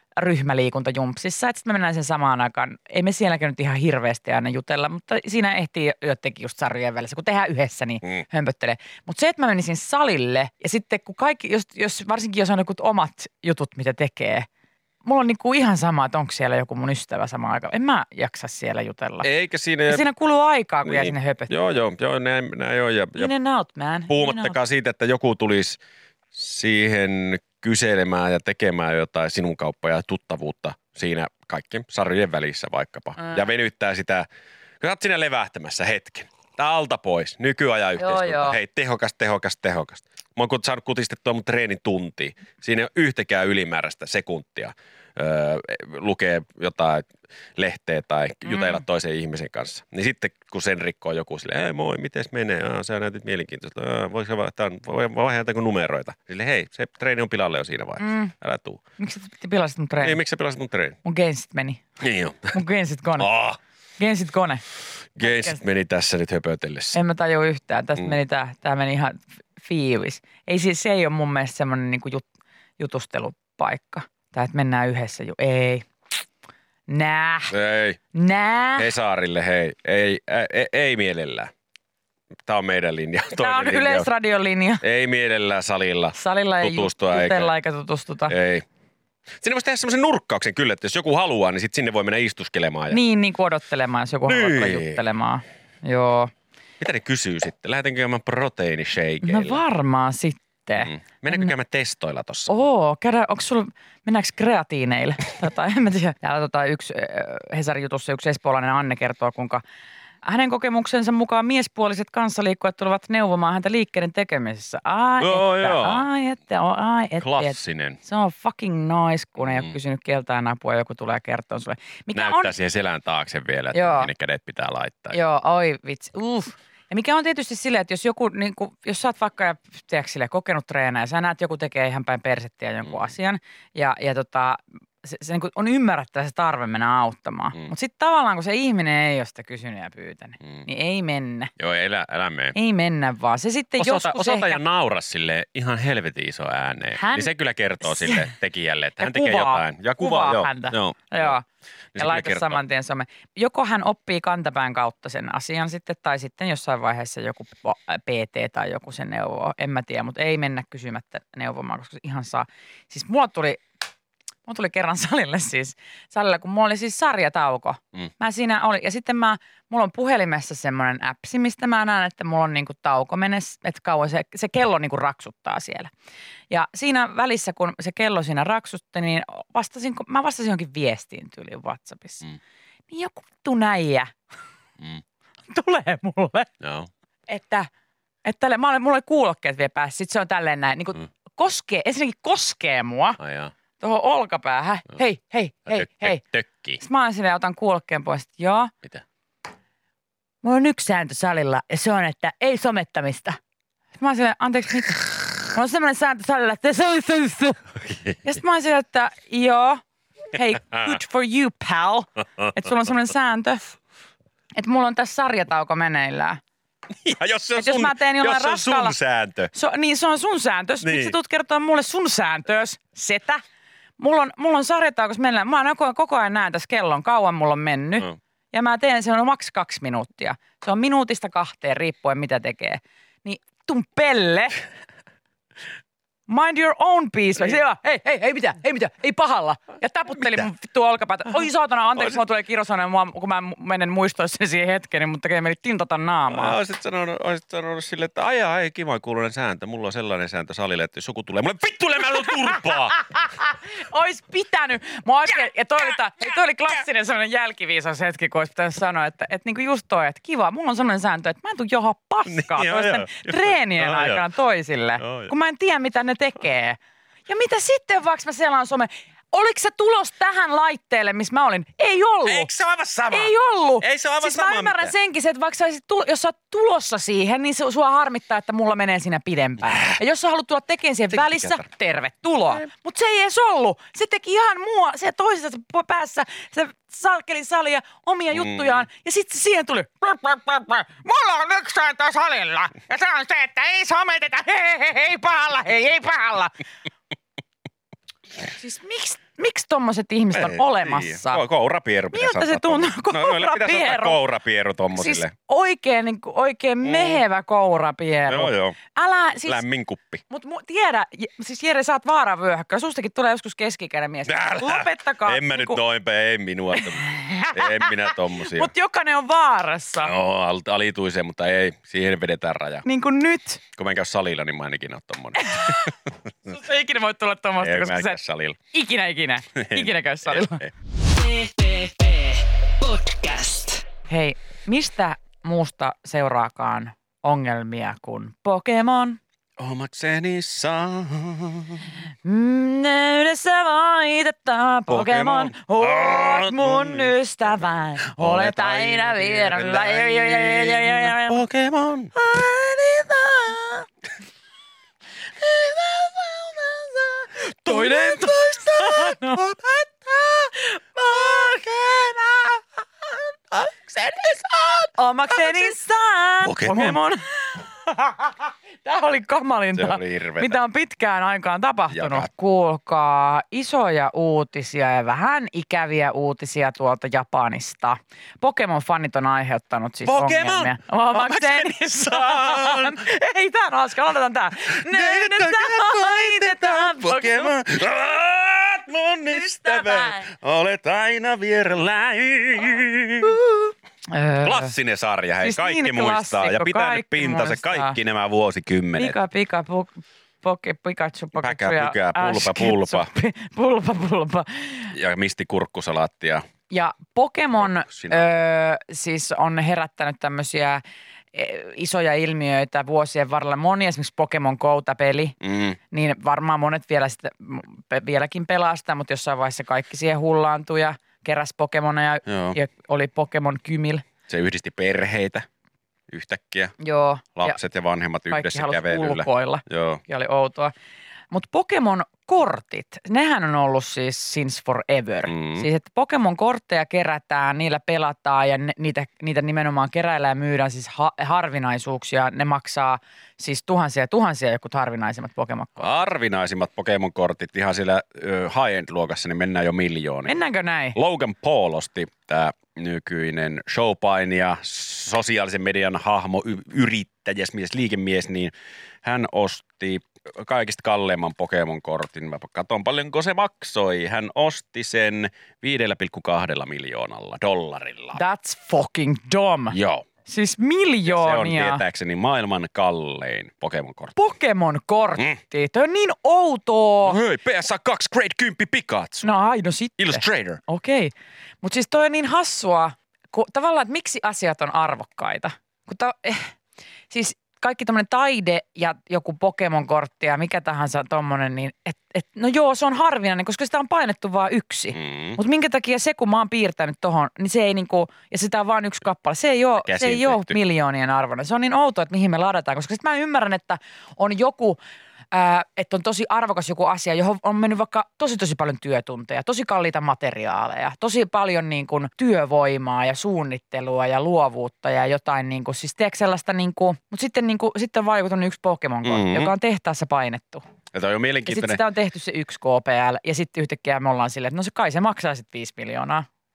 ryhmäliikuntajumpsissa. Että sitten me mennään sen samaan aikaan. Ei me sielläkään nyt ihan hirveästi aina jutella, mutta siinä ehtii jotenkin just sarjojen välissä. Kun tehdään yhdessä, niin mm. hömpöttelee. Mutta se, että mä menisin salille ja sitten kun kaikki, jos, jos, varsinkin jos on jotkut omat jutut, mitä tekee, mulla on niinku ihan sama, että onko siellä joku mun ystävä samaan aikaan. En mä jaksa siellä jutella. Eikä siinä. Ja siinä kuluu aikaa, kun niin. jää sinne höpöttää. Joo, joo, joo, näin, näin on. Ja, in and out, man. Puhumattakaan siitä, että joku tulisi siihen kyselemään ja tekemään jotain sinun kauppaa ja tuttavuutta siinä kaikkien sarjojen välissä vaikkapa. Mm. Ja venyttää sitä, kun olet siinä levähtämässä hetken. Tää alta pois, nykyajan yhteiskunta. Joo, joo. Hei, tehokas, tehokas, tehokas. Mä oon saanut kutistettua mun treenin tuntia. Siinä ei ole yhtäkään ylimääräistä sekuntia. Öö, lukee jotain lehteä tai jutella mm. toisen ihmisen kanssa. Niin sitten kun sen rikkoo joku silleen, ei moi, mites menee? Aa, sä näytit mielenkiintoista. Aa, voiko vaihdaanko numeroita? Sille hei, se treeni on pilalle jo siinä vaiheessa. Mm. Älä tuu. Miksi sä pilasit mun treeni? Ei, miksi sä pilasit mun treeni? Mun gensit meni. Niin jo. Mun gensit kone. Oh. Gensit kone. Gensit meni tässä nyt höpötellessä. En mä tajua yhtään. Tästä mm. meni tää, tää meni ihan fiilis. Ei siis, se ei ole mun mielestä semmoinen niinku jut, jutustelupaikka. Tai että mennään yhdessä jo. Ei. Nää. Ei. Nää. Hesaarille, hei. Ei, ei, ei mielellään. Tämä on meidän linja. Tämä on Yleisradion linja. Ei mielellään salilla. Salilla ei tutustua jutella eikä tutustuta. Ei. Sinne voisi tehdä semmoisen nurkkauksen kyllä, että jos joku haluaa, niin sit sinne voi mennä istuskelemaan. Ja... Niin, niin kuin odottelemaan, jos joku niin. haluaa tulla juttelemaan. Joo. Mitä ne kysyy sitten? Lähdetäänkö käymään proteiinishakeilla? No varmaan sitten. Mm. Mennäänkö käymään testoilla tossa? Oo, käydään, onko sulla, mennäänkö kreatiineille? tota, en mä tiedä. Täällä tota, yksi Hesarin jutussa yksi espoolainen Anne kertoo, kuinka hänen kokemuksensa mukaan miespuoliset kanssaliikkujat tulevat neuvomaan häntä liikkeiden tekemisessä. Ai, joo, että, joo. ai, että, ai, että. Klassinen. Se on fucking nice, kun ei mm. ole kysynyt keltään apua ja joku tulee kertoa sulle. Mikä Näyttää on... siihen selän taakse vielä, että joo. Minne kädet pitää laittaa. Joo, oi vitsi, uff. Ja mikä on tietysti silleen, että jos joku, niin kuin, jos sä oot vaikka tiedätkö, silleen, kokenut treenaa ja sä näet, joku tekee ihan päin persettiä jonkun mm. asian ja, ja tota, se, se niin kuin on ymmärrettävä se tarve mennä auttamaan. Mm. Mutta sitten tavallaan, kun se ihminen ei ole sitä kysynyt ja pyytänyt, mm. niin ei mennä. Joo, älä, älä mene. Ei mennä vaan. Se sitten osata, joskus osata ehkä... ja naura sille ihan helvetin iso ääneen. Hän... Niin se kyllä kertoo sille tekijälle, että ja hän kuvaa, tekee jotain. Ja kuvaa, kuvaa joo, häntä. Joo, joo. joo. Niin ja laita saman tien some. Joko hän oppii kantapään kautta sen asian sitten, tai sitten jossain vaiheessa joku P T tai joku sen neuvoo. En mä tiedä, mutta ei mennä kysymättä neuvomaan, koska ihan saa. Siis mulla tuli, mulla tuli kerran salille siis, salilla, kun mulla oli siis sarjatauko. Mm. Mä siinä olin, ja sitten mä, mulla on puhelimessa semmoinen appsi, mistä mä näen, että mulla on niinku tauko mennessä, että kauan se, se kello niinku raksuttaa siellä. Ja siinä välissä, kun se kello siinä raksutti, niin vastasin, mä vastasin jonkin viestiin tyyliin WhatsAppissa. Mm. Niin joku vittu näijä mm. tulee mulle, no. että, että tälle, mä olen, mulla oli kuulokkeet vielä päässä, sit se on tälleen näin, niin kuin mm. koskee, ensinnäkin koskee mua tuohon olkapäähän, no. hei, hei, hei, tök, hei. Tökkii. Sitten mä olen silleen, otan kuulokkeen pois, että joo. Mitä? Mulla on yksi sääntö salilla ja se on, että ei somettamista. Sitten mä oon silleen, anteeksi, mitä? Mulla on semmoinen sääntö salilla, että se on se. Ja sitten mä oon silleen, että joo, hei, good for you, pal. Että sulla on semmoinen sääntö, että mulla on tässä sarjatauko meneillään. Ja jos se on, sun, jos mä teen jos se on raskalla, sun sääntö. So, niin se on sun sääntö. Niin. Miksi sä tulet kertoa mulle sun sääntöös, setä? Mulla on, mulla on sarjataukossa meneillään. Mä koko, koko ajan näen tässä kellon, kauan mulla on mennyt. Mm. ja mä teen sen on maks kaksi minuuttia. Se on minuutista kahteen riippuen mitä tekee. Niin tun pelle. Mind your own peace. Niin. Se vaan, hei, hei, hei mitä, hei mitä, ei pahalla. Ja taputteli mun vittu olkapäätä. Oi saatana, anteeksi, mulla tulee kirosana, kun mä menen muistoissani siihen hetkeen, mutta tekee meni tintata naamaa. Olisit sanonut, olisit sanonut silleen, että ajaa, ei kivan kuulunen sääntö. Mulla on sellainen sääntö salille, että jos joku tulee, mulle vittuille mä turpaa. Ois pitänyt. Mä oikein, ja toi oli, ta, hei, toi oli klassinen sellainen jälkiviisaus hetki, kun olisi pitänyt sanoa, että, että niinku just toi, että kiva, mulla on sellainen sääntö, että mä en tuu johon paskaa niin, toisten treenien joo, aikana joo. toisille, joo, kun mä en tiedä, mitä ne tekee. Ja mitä sitten, vaikka mä selaan some? Oliko se tulos tähän laitteelle, missä mä olin? Ei ollut. Eikö se ole aivan sama? Ei ollut. Ei se ole aivan siis sama mä ymmärrän mitään. senkin, että vaikka sä tulo, jos sä oot tulossa siihen, niin se, sua harmittaa, että mulla menee siinä pidempään. Ja jos sä haluat tulla tekemään siihen Teki välissä, kerran. tervetuloa. Mutta se ei edes ollut. Se teki ihan mua, se toisessa päässä, se salkeli salia omia mm. juttujaan. Ja sitten siihen tuli, mulla on yksi sääntö salilla. Ja se on se, että ei someteta, hei, hei, hei, pahalla, hei, ei pahalla. Siis miksi, miksi tommoset ihmiset on ei, olemassa? Niin. Kourapieru pitäisi Miltä se tuntuu? Kourapieru. No, pitäisi ottaa kourapieru tommosille. Siis oikein, niin kuin, oikein mm. mehevä kourapieru. Joo, joo. Älä, siis, lämmin kuppi. Mutta tiedä, siis Jere, sä oot vaaravyöhykkä. Sustakin tulee joskus keskikäinen mies. Älä. Lopettakaa. En mä niin nyt kuin... noin päin, ei minua. En minä tommosia. Mutta jokainen on vaarassa. No, alituiseen, mutta ei. Siihen vedetään raja. Niin kuin nyt. Kun mä en käy salilla, niin mä en ikinä ole tommonen. Susta ei ikinä voi tulla tommoista, ei, koska mä en sä... käy salilla. Ikinä, ikinä. Ikinä käy salilla. P P P Podcast. Hei, mistä muusta seuraakaan ongelmia kuin Pokemon? Omakseni saa. Mm, yhdessä voitetaan Pokemon. Oot mun ystävä. Olet aina vierellä. Pokemon. Toinen toistaan opettaa Pokemon. Omakseni saan. Omakseni saan. Pokemon. Tämä oli kamalinta, se oli mitä on pitkään aikaan tapahtunut. Jakat. Kuulkaa, isoja uutisia ja vähän ikäviä uutisia tuolta Japanista. Pokemon-fanit on aiheuttanut siis Pokemon! ongelmia. Omakseni saan. Ei, tää on hauska. Aloitetaan tää. Nyt hoitetaan Pokemon. Olet mun ystävä. Olet aina vierelläni. Öö. Klassinen sarja, hei. Siis kaikki niin muistaa. Ja pitänyt pintansa muistaa. kaikki nämä vuosikymmenet. Pika, pika, puk, poke, Pikachu, Pikachu Päkä, ja pykä, pulpa, pulpa. Pulpa, pulpa. Ja misti kurkkusalaattia. Ja Pokemon Sinä. öö, siis on herättänyt tämmöisiä isoja ilmiöitä vuosien varrella. Moni esimerkiksi Pokemon Go-peli, Mm. niin varmaan monet vielä sitä, vieläkin pelaa sitä, mutta jossain vaiheessa kaikki siihen hullaantui ja keräsi Pokemoneja ja oli Pokemon Kymil. Se yhdisti perheitä yhtäkkiä. Joo. Lapset ja, ja vanhemmat yhdessä kävelyllä. Kaikki ulkoilla. Joo. Ja oli outoa. Mutta Pokemon-kortit, nehän on ollut siis since forever. Mm. Siis että Pokemon-kortteja kerätään, niillä pelataan ja ne, niitä, niitä nimenomaan keräillään ja myydään siis ha, harvinaisuuksia. Ne maksaa siis tuhansia ja tuhansia jokut harvinaisimmat Pokemon-kortit. Harvinaisimmat Pokemon-kortit ihan siellä ö, high-end-luokassa, niin mennään jo miljooniin. Mennäänkö näin? Logan Paul osti tämä nykyinen showpainija, sosiaalisen median hahmo, y- yrittäjäsmies, liikemies, niin hän osti kaikista kalleimman Pokemon-kortin. Mä katson paljonko se maksoi. Hän osti sen viisi pilkku kaksi miljoonalla dollarilla. That's fucking dumb. Joo. Siis miljoonia. Se on tietääkseni maailman kallein Pokemon-kortti. Pokemon-kortti. Mm. Toi on niin outoa. No hei, P S A kaksi Grade kymmenen Pikachu. No ai, no sitten. Illustrator. Okei. Okay. Mutta siis toi on niin hassua, kun tavallaan, että miksi asiat on arvokkaita. Kun ta, eh, siis kaikki tommonen taide ja joku Pokemon-kortti ja mikä tahansa tommonen, niin et, et, no joo, se on harvinainen, koska sitä on painettu vaan yksi. Mm. Mutta minkä takia se, kun mä oon piirtänyt tohon, niin se ei niinku, ja sitä on vaan yksi kappale, se ei oo, se ei oo miljoonien arvoinen. Se on niin outoa, että mihin me ladataan, koska sit mä ymmärrän, että on joku, ää, että on tosi arvokas joku asia, johon on mennyt vaikka tosi tosi paljon työtunteja, tosi kalliita materiaaleja, tosi paljon niin kuin työvoimaa ja suunnittelua ja luovuutta ja jotain niin kuin, siis tiedätkö sellaista niin kuin, mutta sitten, niin kuin, sitten on vaikutunut yksi Pokemon-kortti, mm-hmm. joka on tehtaassa painettu. Ja toi on ja mielenkiintoinen. sitten sitä on tehty se yksi K P L ja sitten yhtäkkiä me ollaan silleen, että no se kai se maksaa sitten viisi miljoonaa.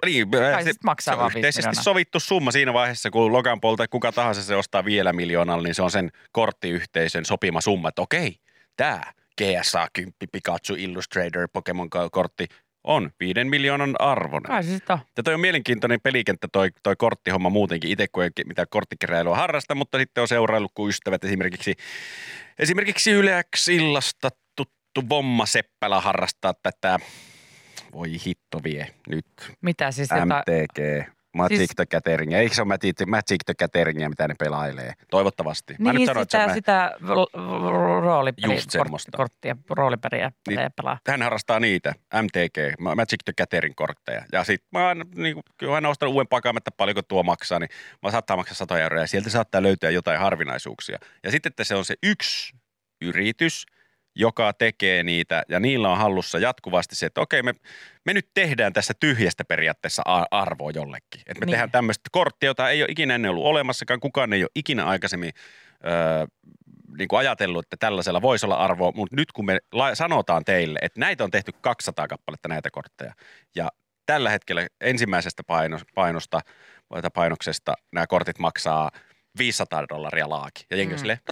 Niin, Kai se, sit maksaa se vaan on viisi yhteisesti miljoonaa. sovittu summa siinä vaiheessa, kun Logan Paul tai kuka tahansa se ostaa vielä miljoonalla, niin se on sen korttiyhteisön sopima summa, että okei, tämä G S A kymmenen Pikachu Illustrator Pokemon-kortti on viiden miljoonan arvoinen. Kai se sit on. Ja toi on mielenkiintoinen pelikenttä toi, toi korttihomma muutenkin itse, kun ei mitään korttikeräilyä harrasta, mutta sitten on seuraillut, kun ystävät esimerkiksi, esimerkiksi Yle X-illasta tuttu Vomma Seppälä harrastaa tätä, voi hitto vie nyt, Mitä siis M jota... T G, Magic Siis- the Gathering. Eikö se ole Magic, Magic the Gatheringia, mitä ne pelailee? Toivottavasti. Mä Niin nyt sanon, että se sitä, on sitä roolipeliä, Just semmoista. korttia, roolipeliä Niin. pelejä pelaa. hän harrastaa niitä, M T G, Magic the Gathering kortteja. Ja sit mä oon niin kuin, aina ostanut uuden pakan, että paljonko tuo maksaa, niin mä saattaa maksaa satoja euroja ja sieltä saattaa löytää jotain harvinaisuuksia. Ja sitten, että se on se yksi yritys, joka tekee niitä ja niillä on hallussa jatkuvasti se, että okei, me, me nyt tehdään tässä tyhjästä periaatteessa a- arvoa jollekin. Että me Niin. tehdään tämmöistä korttia, jota ei ole ikinä ennen ollut olemassakaan, kukaan ei ole ikinä aikaisemmin öö, niin kuin ajatellut, että tällaisella voisi olla arvoa, mutta nyt kun me la- sanotaan teille, että näitä on tehty kaksisataa kappaletta näitä kortteja ja tällä hetkellä ensimmäisestä painos, painosta, tai painoksesta nämä kortit maksaa viisisataa dollaria laaki. Ja jengi on Mm. silleen,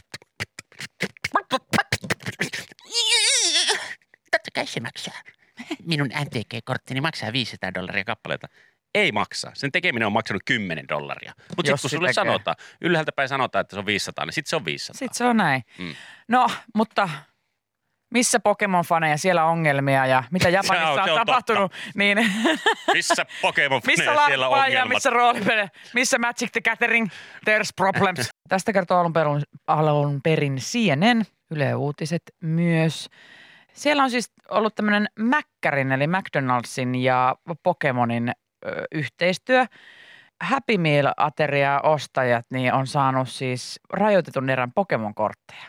Totta kai se maksaa. Minun M T G-korttini maksaa viisisataa dollaria kappaleelta. ei maksa. Sen tekeminen on maksanut kymmenen dollaria. Mutta sitten Jos kun se sulle tekee. sanotaan, ylhäältä päin sanotaan, että se on viisisataa, niin sitten se on viisisataa. Sitten se on näin. Mm. No, mutta missä Pokemon-faneja, siellä ongelmia ja mitä Japanissa Se on- on, se on tapahtunut, niin Missä Pokemon missä siellä larppaajia, ongelmat? missä roolipelejä, missä Magic the Gathering, there's problems. Tästä kertoo alun perin, alun perin C N N, Yle Uutiset myös. Siellä on siis ollut tämmöinen Mäkkärin eli McDonaldsin ja Pokemonin ö, yhteistyö. Happy Meal-ateriaa ostajat niin on saanut siis rajoitetun erän Pokemon-kortteja.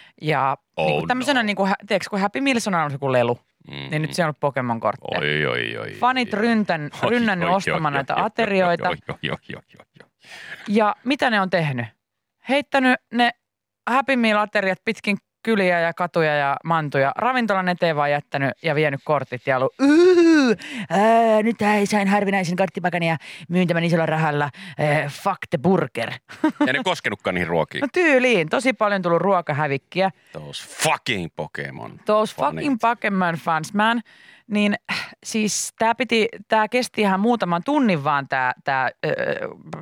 Ja Oh niin kuin tämmöisenä, no. niin kuin, tiedätkö, kun Happy Meals on aina joku lelu, Mm. niin nyt se on ollut Pokemon-kortteja. Oi, oi, oi. Fanit ryntän, Oi, rynnännyt oi, ostamaan oi, näitä oi, oi, aterioita. oi, oi, oi, oi, oi, oi. Ja mitä ne on tehnyt? Heittänyt ne Happy Meal-ateriat pitkin kyliä ja katuja ja mantuja. Ravintolan eteen vaan jättänyt ja vienyt kortit ja ollut, "Uhu, ää, nyt ei sain harvinaisen korttipakan ja myyn tämän isolla rahalla. Ää, fuck the burger." Ja ne koskenutkaan niihin ruokiin. No tyyliin. Tosi paljon tullut ruokahävikkiä. Those fucking Pokemon. Those fanit. fucking Pokemon fans, man. Niin siis tää piti, tää kesti ihan muutaman tunnin vaan tää, tää öö,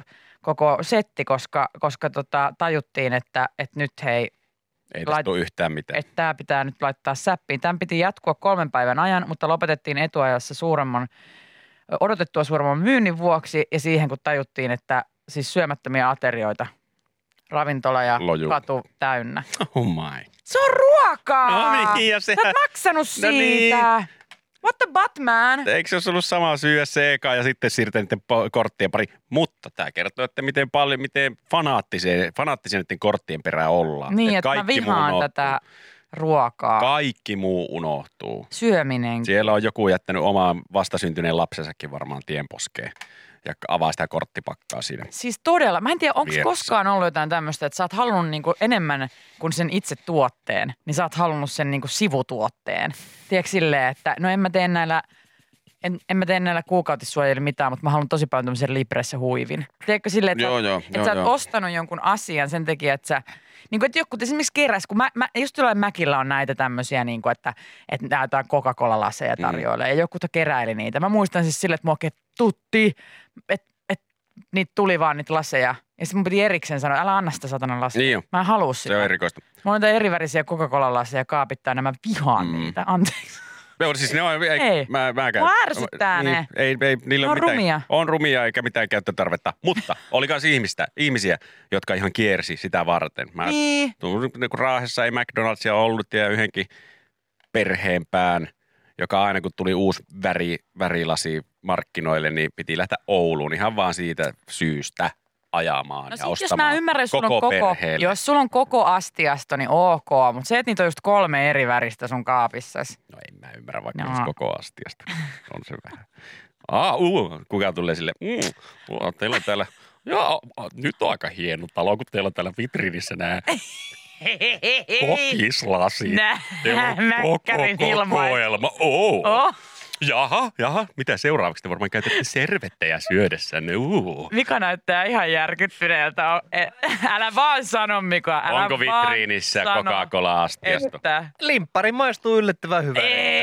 koko setti, koska, koska tota, tajuttiin, että, että nyt hei, Ei tästä Lait- tule yhtään mitään. että tämä pitää nyt laittaa säppiin. Tämän piti jatkua kolmen päivän ajan, mutta lopetettiin etuajassa suuremman, odotettua suuremman myynnin vuoksi ja siihen kun tajuttiin, että siis syömättömiä aterioita, ravintola ja Loju. katu täynnä. Oh my. Se on ruokaa! No niin, ja Sä sehän... oot maksanut No niin. siitä. What the Batman? Eikö se olisi ollut sama syy se eka ja sitten siirtää niiden po- korttien pari? Mutta tämä kertoo, että miten paljon, miten fanaattisia, fanaattisia niiden korttien perään ollaan. Niin, Et että mä kaikki muu vihaan unohtuu. tätä ruokaa. Kaikki muu unohtuu. Syöminen. Siellä on joku jättänyt omaan vastasyntyneen lapsensakin varmaan tienposkeen ja avaa sitä korttipakkaa siinä. Siis todella. Mä en tiedä, onko Vieressä. koskaan ollut jotain tämmöistä, että sä oot halunnut niinku enemmän kuin sen itse tuotteen, niin sä oot halunnut sen niinku sivutuotteen. Tiedätkö silleen, että no en mä tee näillä, en, en mä tee näillä kuukautissuojille mitään, mutta mä haluan tosi paljon tämmöisen Libressä huivin. Tiedätkö silleen, että, Joo, sä, joo, että joo, sä oot joo. ostanut jonkun asian sen takia, että sä, niin kuin, että joku esimerkiksi keräs, kun mä, mä just jollain Mäkillä on näitä tämmöisiä, niin kuin, että, että nää jotain Coca-Cola-laseja tarjoilee ja joku keräili niitä. Mä muistan siis silleen, että mua ketutti, että et, niitä tuli vaan niitä laseja. Ja sitten mun piti erikseen sanoa, älä anna sitä satanan laseja. Niin jo, Mä en halua se sitä. on erikoista. Mulla on näitä erivärisiä Coca-Cola-laseja kaapittaa, nämä vihaan Mm. niitä. Anteeksi. Joo, siis ne on, ei, Ei. Mä, mä käyn. Mua ärsyttää niin, ne. Ei, ei, niillä Ne on mitään, rumia. On rumia eikä mitään käyttötarvetta, mutta oli myös ihmistä, ihmisiä, jotka ihan kiersi sitä varten. Mä Niin. Tuun, kun Raahessa ei McDonald'sia ollut ja yhdenkin perheenpään, joka aina kun tuli uusi väri, värilasi markkinoille, niin piti lähteä Ouluun ihan vaan siitä syystä ajamaan No ja sit, jos ostamaan mä ymmärrän, jos sulla on koko koko, perheelle. jos sulla on koko astiasto, niin ok, mutta se, että niitä on just kolme eri väristä sun kaapissasi. No en mä ymmärrä vaikka No. no. koko astiasta. On se vähän. Aa, uu, kuka tulee sille, mm, uu, teillä on täällä, jaa, nyt on aika hieno talo, kun teillä on täällä vitriinissä nämä kokislasit. Nää, Teillä on koko Mäkkärin ilmaisu. kokoelma. Oh. Oh. Jaha, jaha. Mitä seuraavaksi? Te varmaan käytätte servettejä syödessänne. Uh. Mika näyttää ihan järkyttyneeltä. O- e- Älä vaan sano, Mika. Älä Onko vaan vitriinissä sano, Coca-Cola-astiasta? Että... Limppari maistuu yllättävän hyvältä.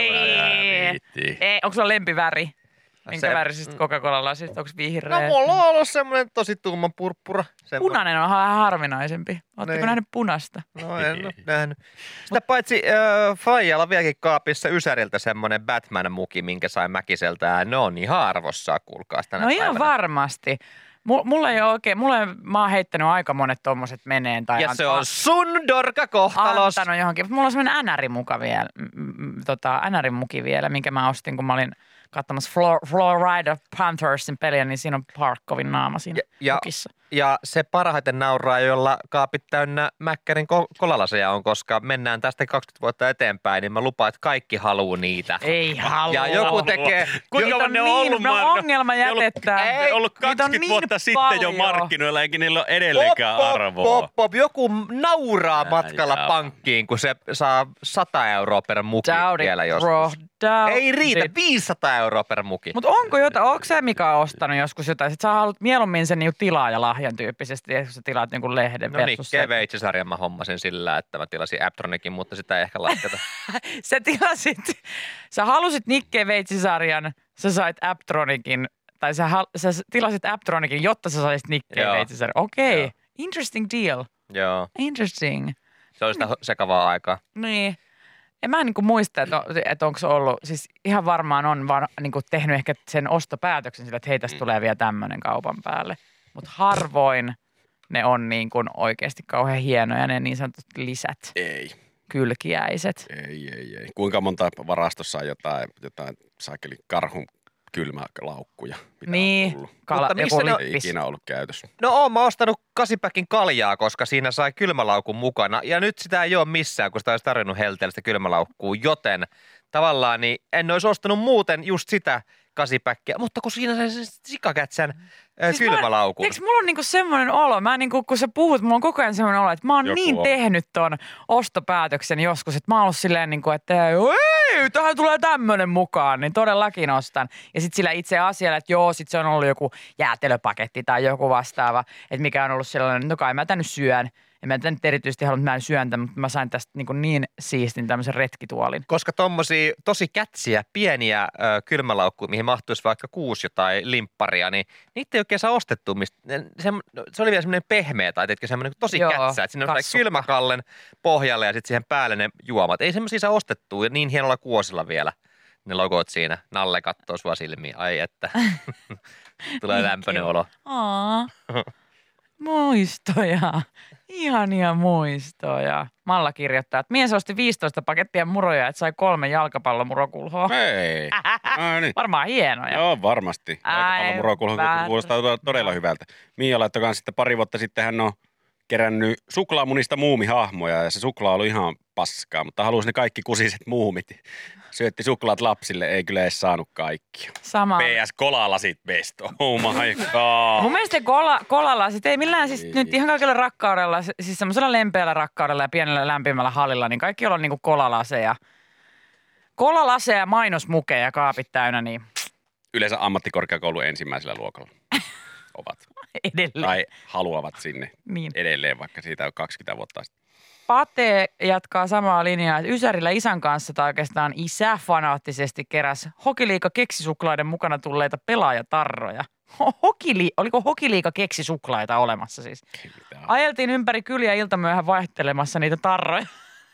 Ei. Viitti. Ei. Onko sulla lempiväri? Minkä Se- värisistä Coca-Cola-lasista? Onko vihreä? No mulla on ollut semmoinen tosi tumman purppura. Semmo- Punainen on vähän harvinaisempi. Ootteko Niin. nähnyt punasta? No en ole nähnyt. Sitä paitsi äh, Faijalla on vieläkin kaapissa Ysäriltä semmoinen Batman-muki, minkä sai Mäkiseltään. Ne on ihan arvossaan, kuulkaa tänä No ihan päivänä. varmasti. M- mulla ei ole oikein, mulla ei, mä oon heittänyt aika monet tommoset meneen. Tai Ja ant- se on sun dorka-kohtalos. antanut johonkin. Mulla on semmoinen änärimuka vielä, m- m- tota, änärimuki vielä, minkä mä ostin, kun mä olin katsomassa Flor- Florida Panthersin peliä, niin siinä on Parkovin naama siinä Ja- ja- mukissa. Ja se parhaiten nauraa, jolla kaapit täynnä Mäkkärin ko- kolalaseja on, koska mennään tästä kaksikymmentä vuotta eteenpäin, niin mä lupaan, että kaikki haluu niitä. Ei halua. Ja joku tekee... Kuinka Niitä on ne on niin, ollut ne on mar- ongelma ne on ollut- jätettä. Ne on ollut Niitä on kaksikymmentä niin vuotta sitten jo paljon. markkinoilla, eikä niillä ole edelleenkään Pop, pop, arvoa. pop, pop. Joku nauraa Ää, matkalla jaa. pankkiin, kun se saa sata euroa per muki Doubt vielä it, joskus. bro. Doubt Ei riitä, it. viisisataa euroa per muki. Mutta onko jotain, onko sä Mika ostanut joskus jotain? Sitten sä haluat mieluummin sen niinku tilaajalahjan tyyppisesti, kun sä tilaat niinku lehden No versus Nikke se. Veitsi-sarjan mä hommasin sillä, että mä tilasin Aptronikin, mutta sitä ei ehkä lasketa. Sä tilasit, sä halusit Nikke Veitsi-sarjan, sä sait Aptronikin, tai sä, hal- sä tilasit Aptronikin, jotta sä saisit Nikke Joo. Veitsi-sarjan. Okei, Joo. interesting deal. Joo, Interesting. se oli sitä sekavaa aikaa. Niin. En mä niinku muista, että, että onko se ollut, siis ihan varmaan on vaan niinku tehnyt ehkä sen ostopäätöksen sillä, että hei, tästä tulee vielä tämmöinen kaupan päälle. Mutta harvoin ne on niin kuin oikeasti kauhean hienoja, ne niin sanotut lisät, Ei, kylkiäiset. ei, ei, ei. Kuinka monta varastossa on jotain, jotain saakeli karhun kylmälaukkuja, mitä Niin, on tullut. kala, Mutta missä joku ne on- Ei lippis. ikinä ollut käytössä. No oon mä ostanut kasipäkin kaljaa, koska siinä sai kylmälaukun mukana. Ja nyt sitä ei ole missään, kun sitä olisi tarjonnut helteellistä kylmälaukkuu. Joten tavallaan niin en olisi ostanut muuten just sitä kasipäkkiä. Mutta kun siinä sai sen sikakätsän äh, Siis mä- kylmälaukun. Tiedätkö, mulla on niinku semmoinen olo, mä niinku, kun sä puhut, mulla on koko ajan semmoinen olo, että mä oon Joku niin on. tehnyt ton ostopäätöksen joskus, että mä oon ollut silleen, niinku, että ei, tähän tulee tämmönen mukaan, niin todellakin ostan. Ja sitten sillä itse asialla, että joo, sit se on ollut joku jäätelöpaketti tai joku vastaava, että mikä on ollut sellainen, että no kai mä tän nyt syön. En mä tän nyt erityisesti halunnut, että mä en syöntä, mutta mä sain tästä niin, niin siistin tämmöisen retkituolin. Koska tommosia tosi kätsiä, pieniä ö, kylmälaukkuja, mihin mahtuisi vaikka kuusi jotain limpparia, niin niitä ei oikein saa ostettua. Mistä, se, se oli vielä semmoinen pehmeä tai teetkö semmoinen tosi Joo, kätsä, että siinä on kassukka. kylmäkallen pohjalle ja sitten siihen päälle ne juomat. Ei semmoisia saa ostettua ja niin hienolla kuosilla vielä ne logot siinä. Nalle kattoo sua silmiin. Ai että. Tulee Niin lämpöinen kiva. olo. Aa, muistoja. Ihania muistoja. Malla kirjoittaa, että mies osti viisitoista pakettia muroja, että sai kolme jalkapallomurokulhoa. Ei. Ai niin. Varmaan hienoja. Joo, varmasti. Aivan. Jalkapallomurokulho kuulostaa todella hyvältä. Miia laittoi kanssa sitten pari vuotta sitten hän on kerännyt suklaamunista muumihahmoja ja se suklaa oli ihan paskaa, mutta halusi ne kaikki kusiset muumit. Syötti suklaat lapsille, ei kyllä edes saanut kaikkia. Sama. P S kolalasit best, oh my god. Mun mielestä kola, kolalasit ei millään siis Ei. nyt ihan kaikella rakkaudella, siis semmoisella lempeällä rakkaudella ja pienellä lämpimällä hallilla, niin kaikki on niinku kolalaseja. Kolalaseja, mainosmukeja, kaapit täynnä, niin Yleensä ammattikorkeakoulun ensimmäisellä luokalla ovat. edelleen. Tai haluavat sinne Niin. edelleen, vaikka siitä on kaksikymmentä vuotta sitten. Pate jatkaa samaa linjaa, että Ysärillä isän kanssa tai oikeastaan isä fanaattisesti keräs Hokiliika keksisuklaiden mukana tulleita pelaajatarroja. Ho- Hokili, oliko Hokiliika keksisuklaita olemassa siis? Ajeltiin ympäri kyliä iltamyöhän vaihtelemassa niitä tarroja.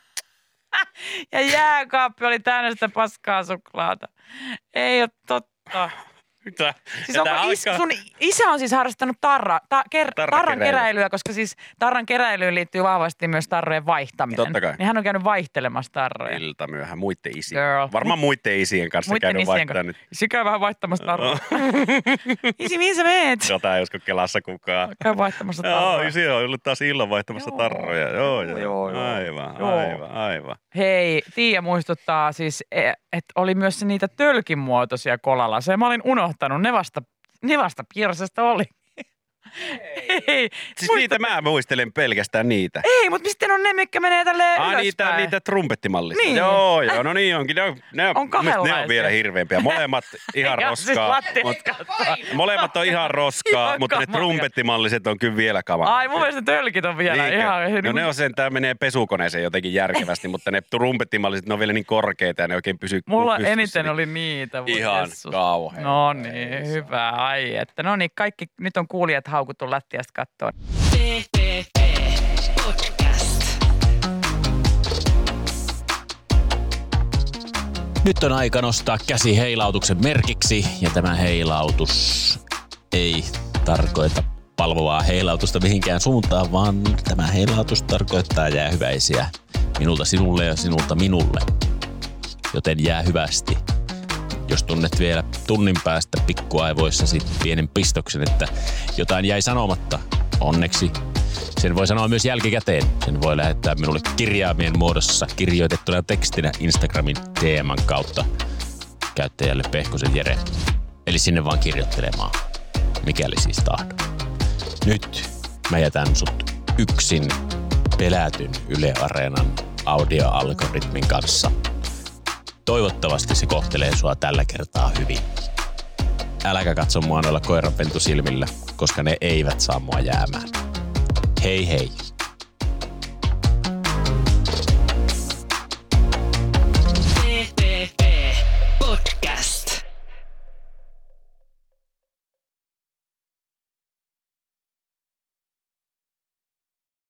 Ja jääkaappi oli täynnä sitä paskaa suklaata. Ei ole totta. Mitä? Siis onko is, sun isä on siis harrastanut tarra, ta, ker, tarran Tarrakeräilyä. keräilyä, koska siis tarran keräilyyn liittyy vahvasti myös tarrojen vaihtaminen. Totta kai. Niin hän on käynyt vaihtelemassa tarroja. Iltamyöhän muitten isien. Girl. Varmaan muitten isien kanssa Muitten käynyt isien vaihtaa kanssa. nyt. Isi käy vähän vaihtamassa tarroja. Isi, mihin sä meet? Jota ei usko kelassa kukaan. Käy vaihtamassa Joo, tarroja. isi on ollut taas illan vaihtamassa Joo. tarroja. Joo, Joo, joo. joo. Aivan, Joo. aivan, aivan. Hei, Tiia muistuttaa siis, että oli myös niitä tölkin muotoisia kolalaseja. Mä olin unohtanut, ne vasta, ne vasta Pirsasta oli. Ei. Siis niitä mä muistelen pelkästään niitä. Ei, mutta mistä on ne, mitkä menee tälleen Ah, ylöspäin? niitä, niitä trumpettimallisia. Niin. Joo, joo, no niin onkin. Ne on, ne on, On kahdenlaisia. ne on vielä hirveämpiä. Molemmat ihan Ja siis roskaa. lattiasta mut, katsoa. molemmat on ihan roskaa, Ihan mutta ne kamalia. trumpettimalliset on kyllä vielä kamalia. Ai, mun mielestä tölkit on vielä Niinkö? ihan... No ne on sen, tää menee pesukoneeseen jotenkin järkevästi, mutta ne trumpettimalliset, ne on vielä niin korkeita ja ne oikein pysy Mulla pystyssä, eniten niin oli niitä. voi Ihan Jessus. kauhean. No niin, hyvä. Ai, että no niin, kaikki, nyt on kuulijat haukuttu lattiasta kattoon. P P P Podcast. Nyt on aika nostaa käsi heilautuksen merkiksi ja tämä heilautus ei tarkoita palvovaa heilautusta mihinkään suuntaan, vaan tämä heilautus tarkoittaa jäähyväisiä minulta sinulle ja sinulta minulle. Joten jää hyvästi. Jos tunnet vielä tunnin päästä pikkuaivoissasi pienen pistoksen, että jotain jäi sanomatta, onneksi sen voi sanoa myös jälkikäteen. Sen voi lähettää minulle kirjaimien muodossa kirjoitettuna tekstinä Instagramin D M:n kautta käyttäjälle Pehkosen Jere. Eli sinne vaan kirjoittelemaan, mikäli siis tahdon. Nyt mä jätän sut yksin pelätyn Yle Areenan audioalgoritmin kanssa. Toivottavasti se kohtelee sua tällä kertaa hyvin. Äläkä katso mua noilla koiranpentusilmillä, koska ne eivät saa mua jäämään. Hei hei!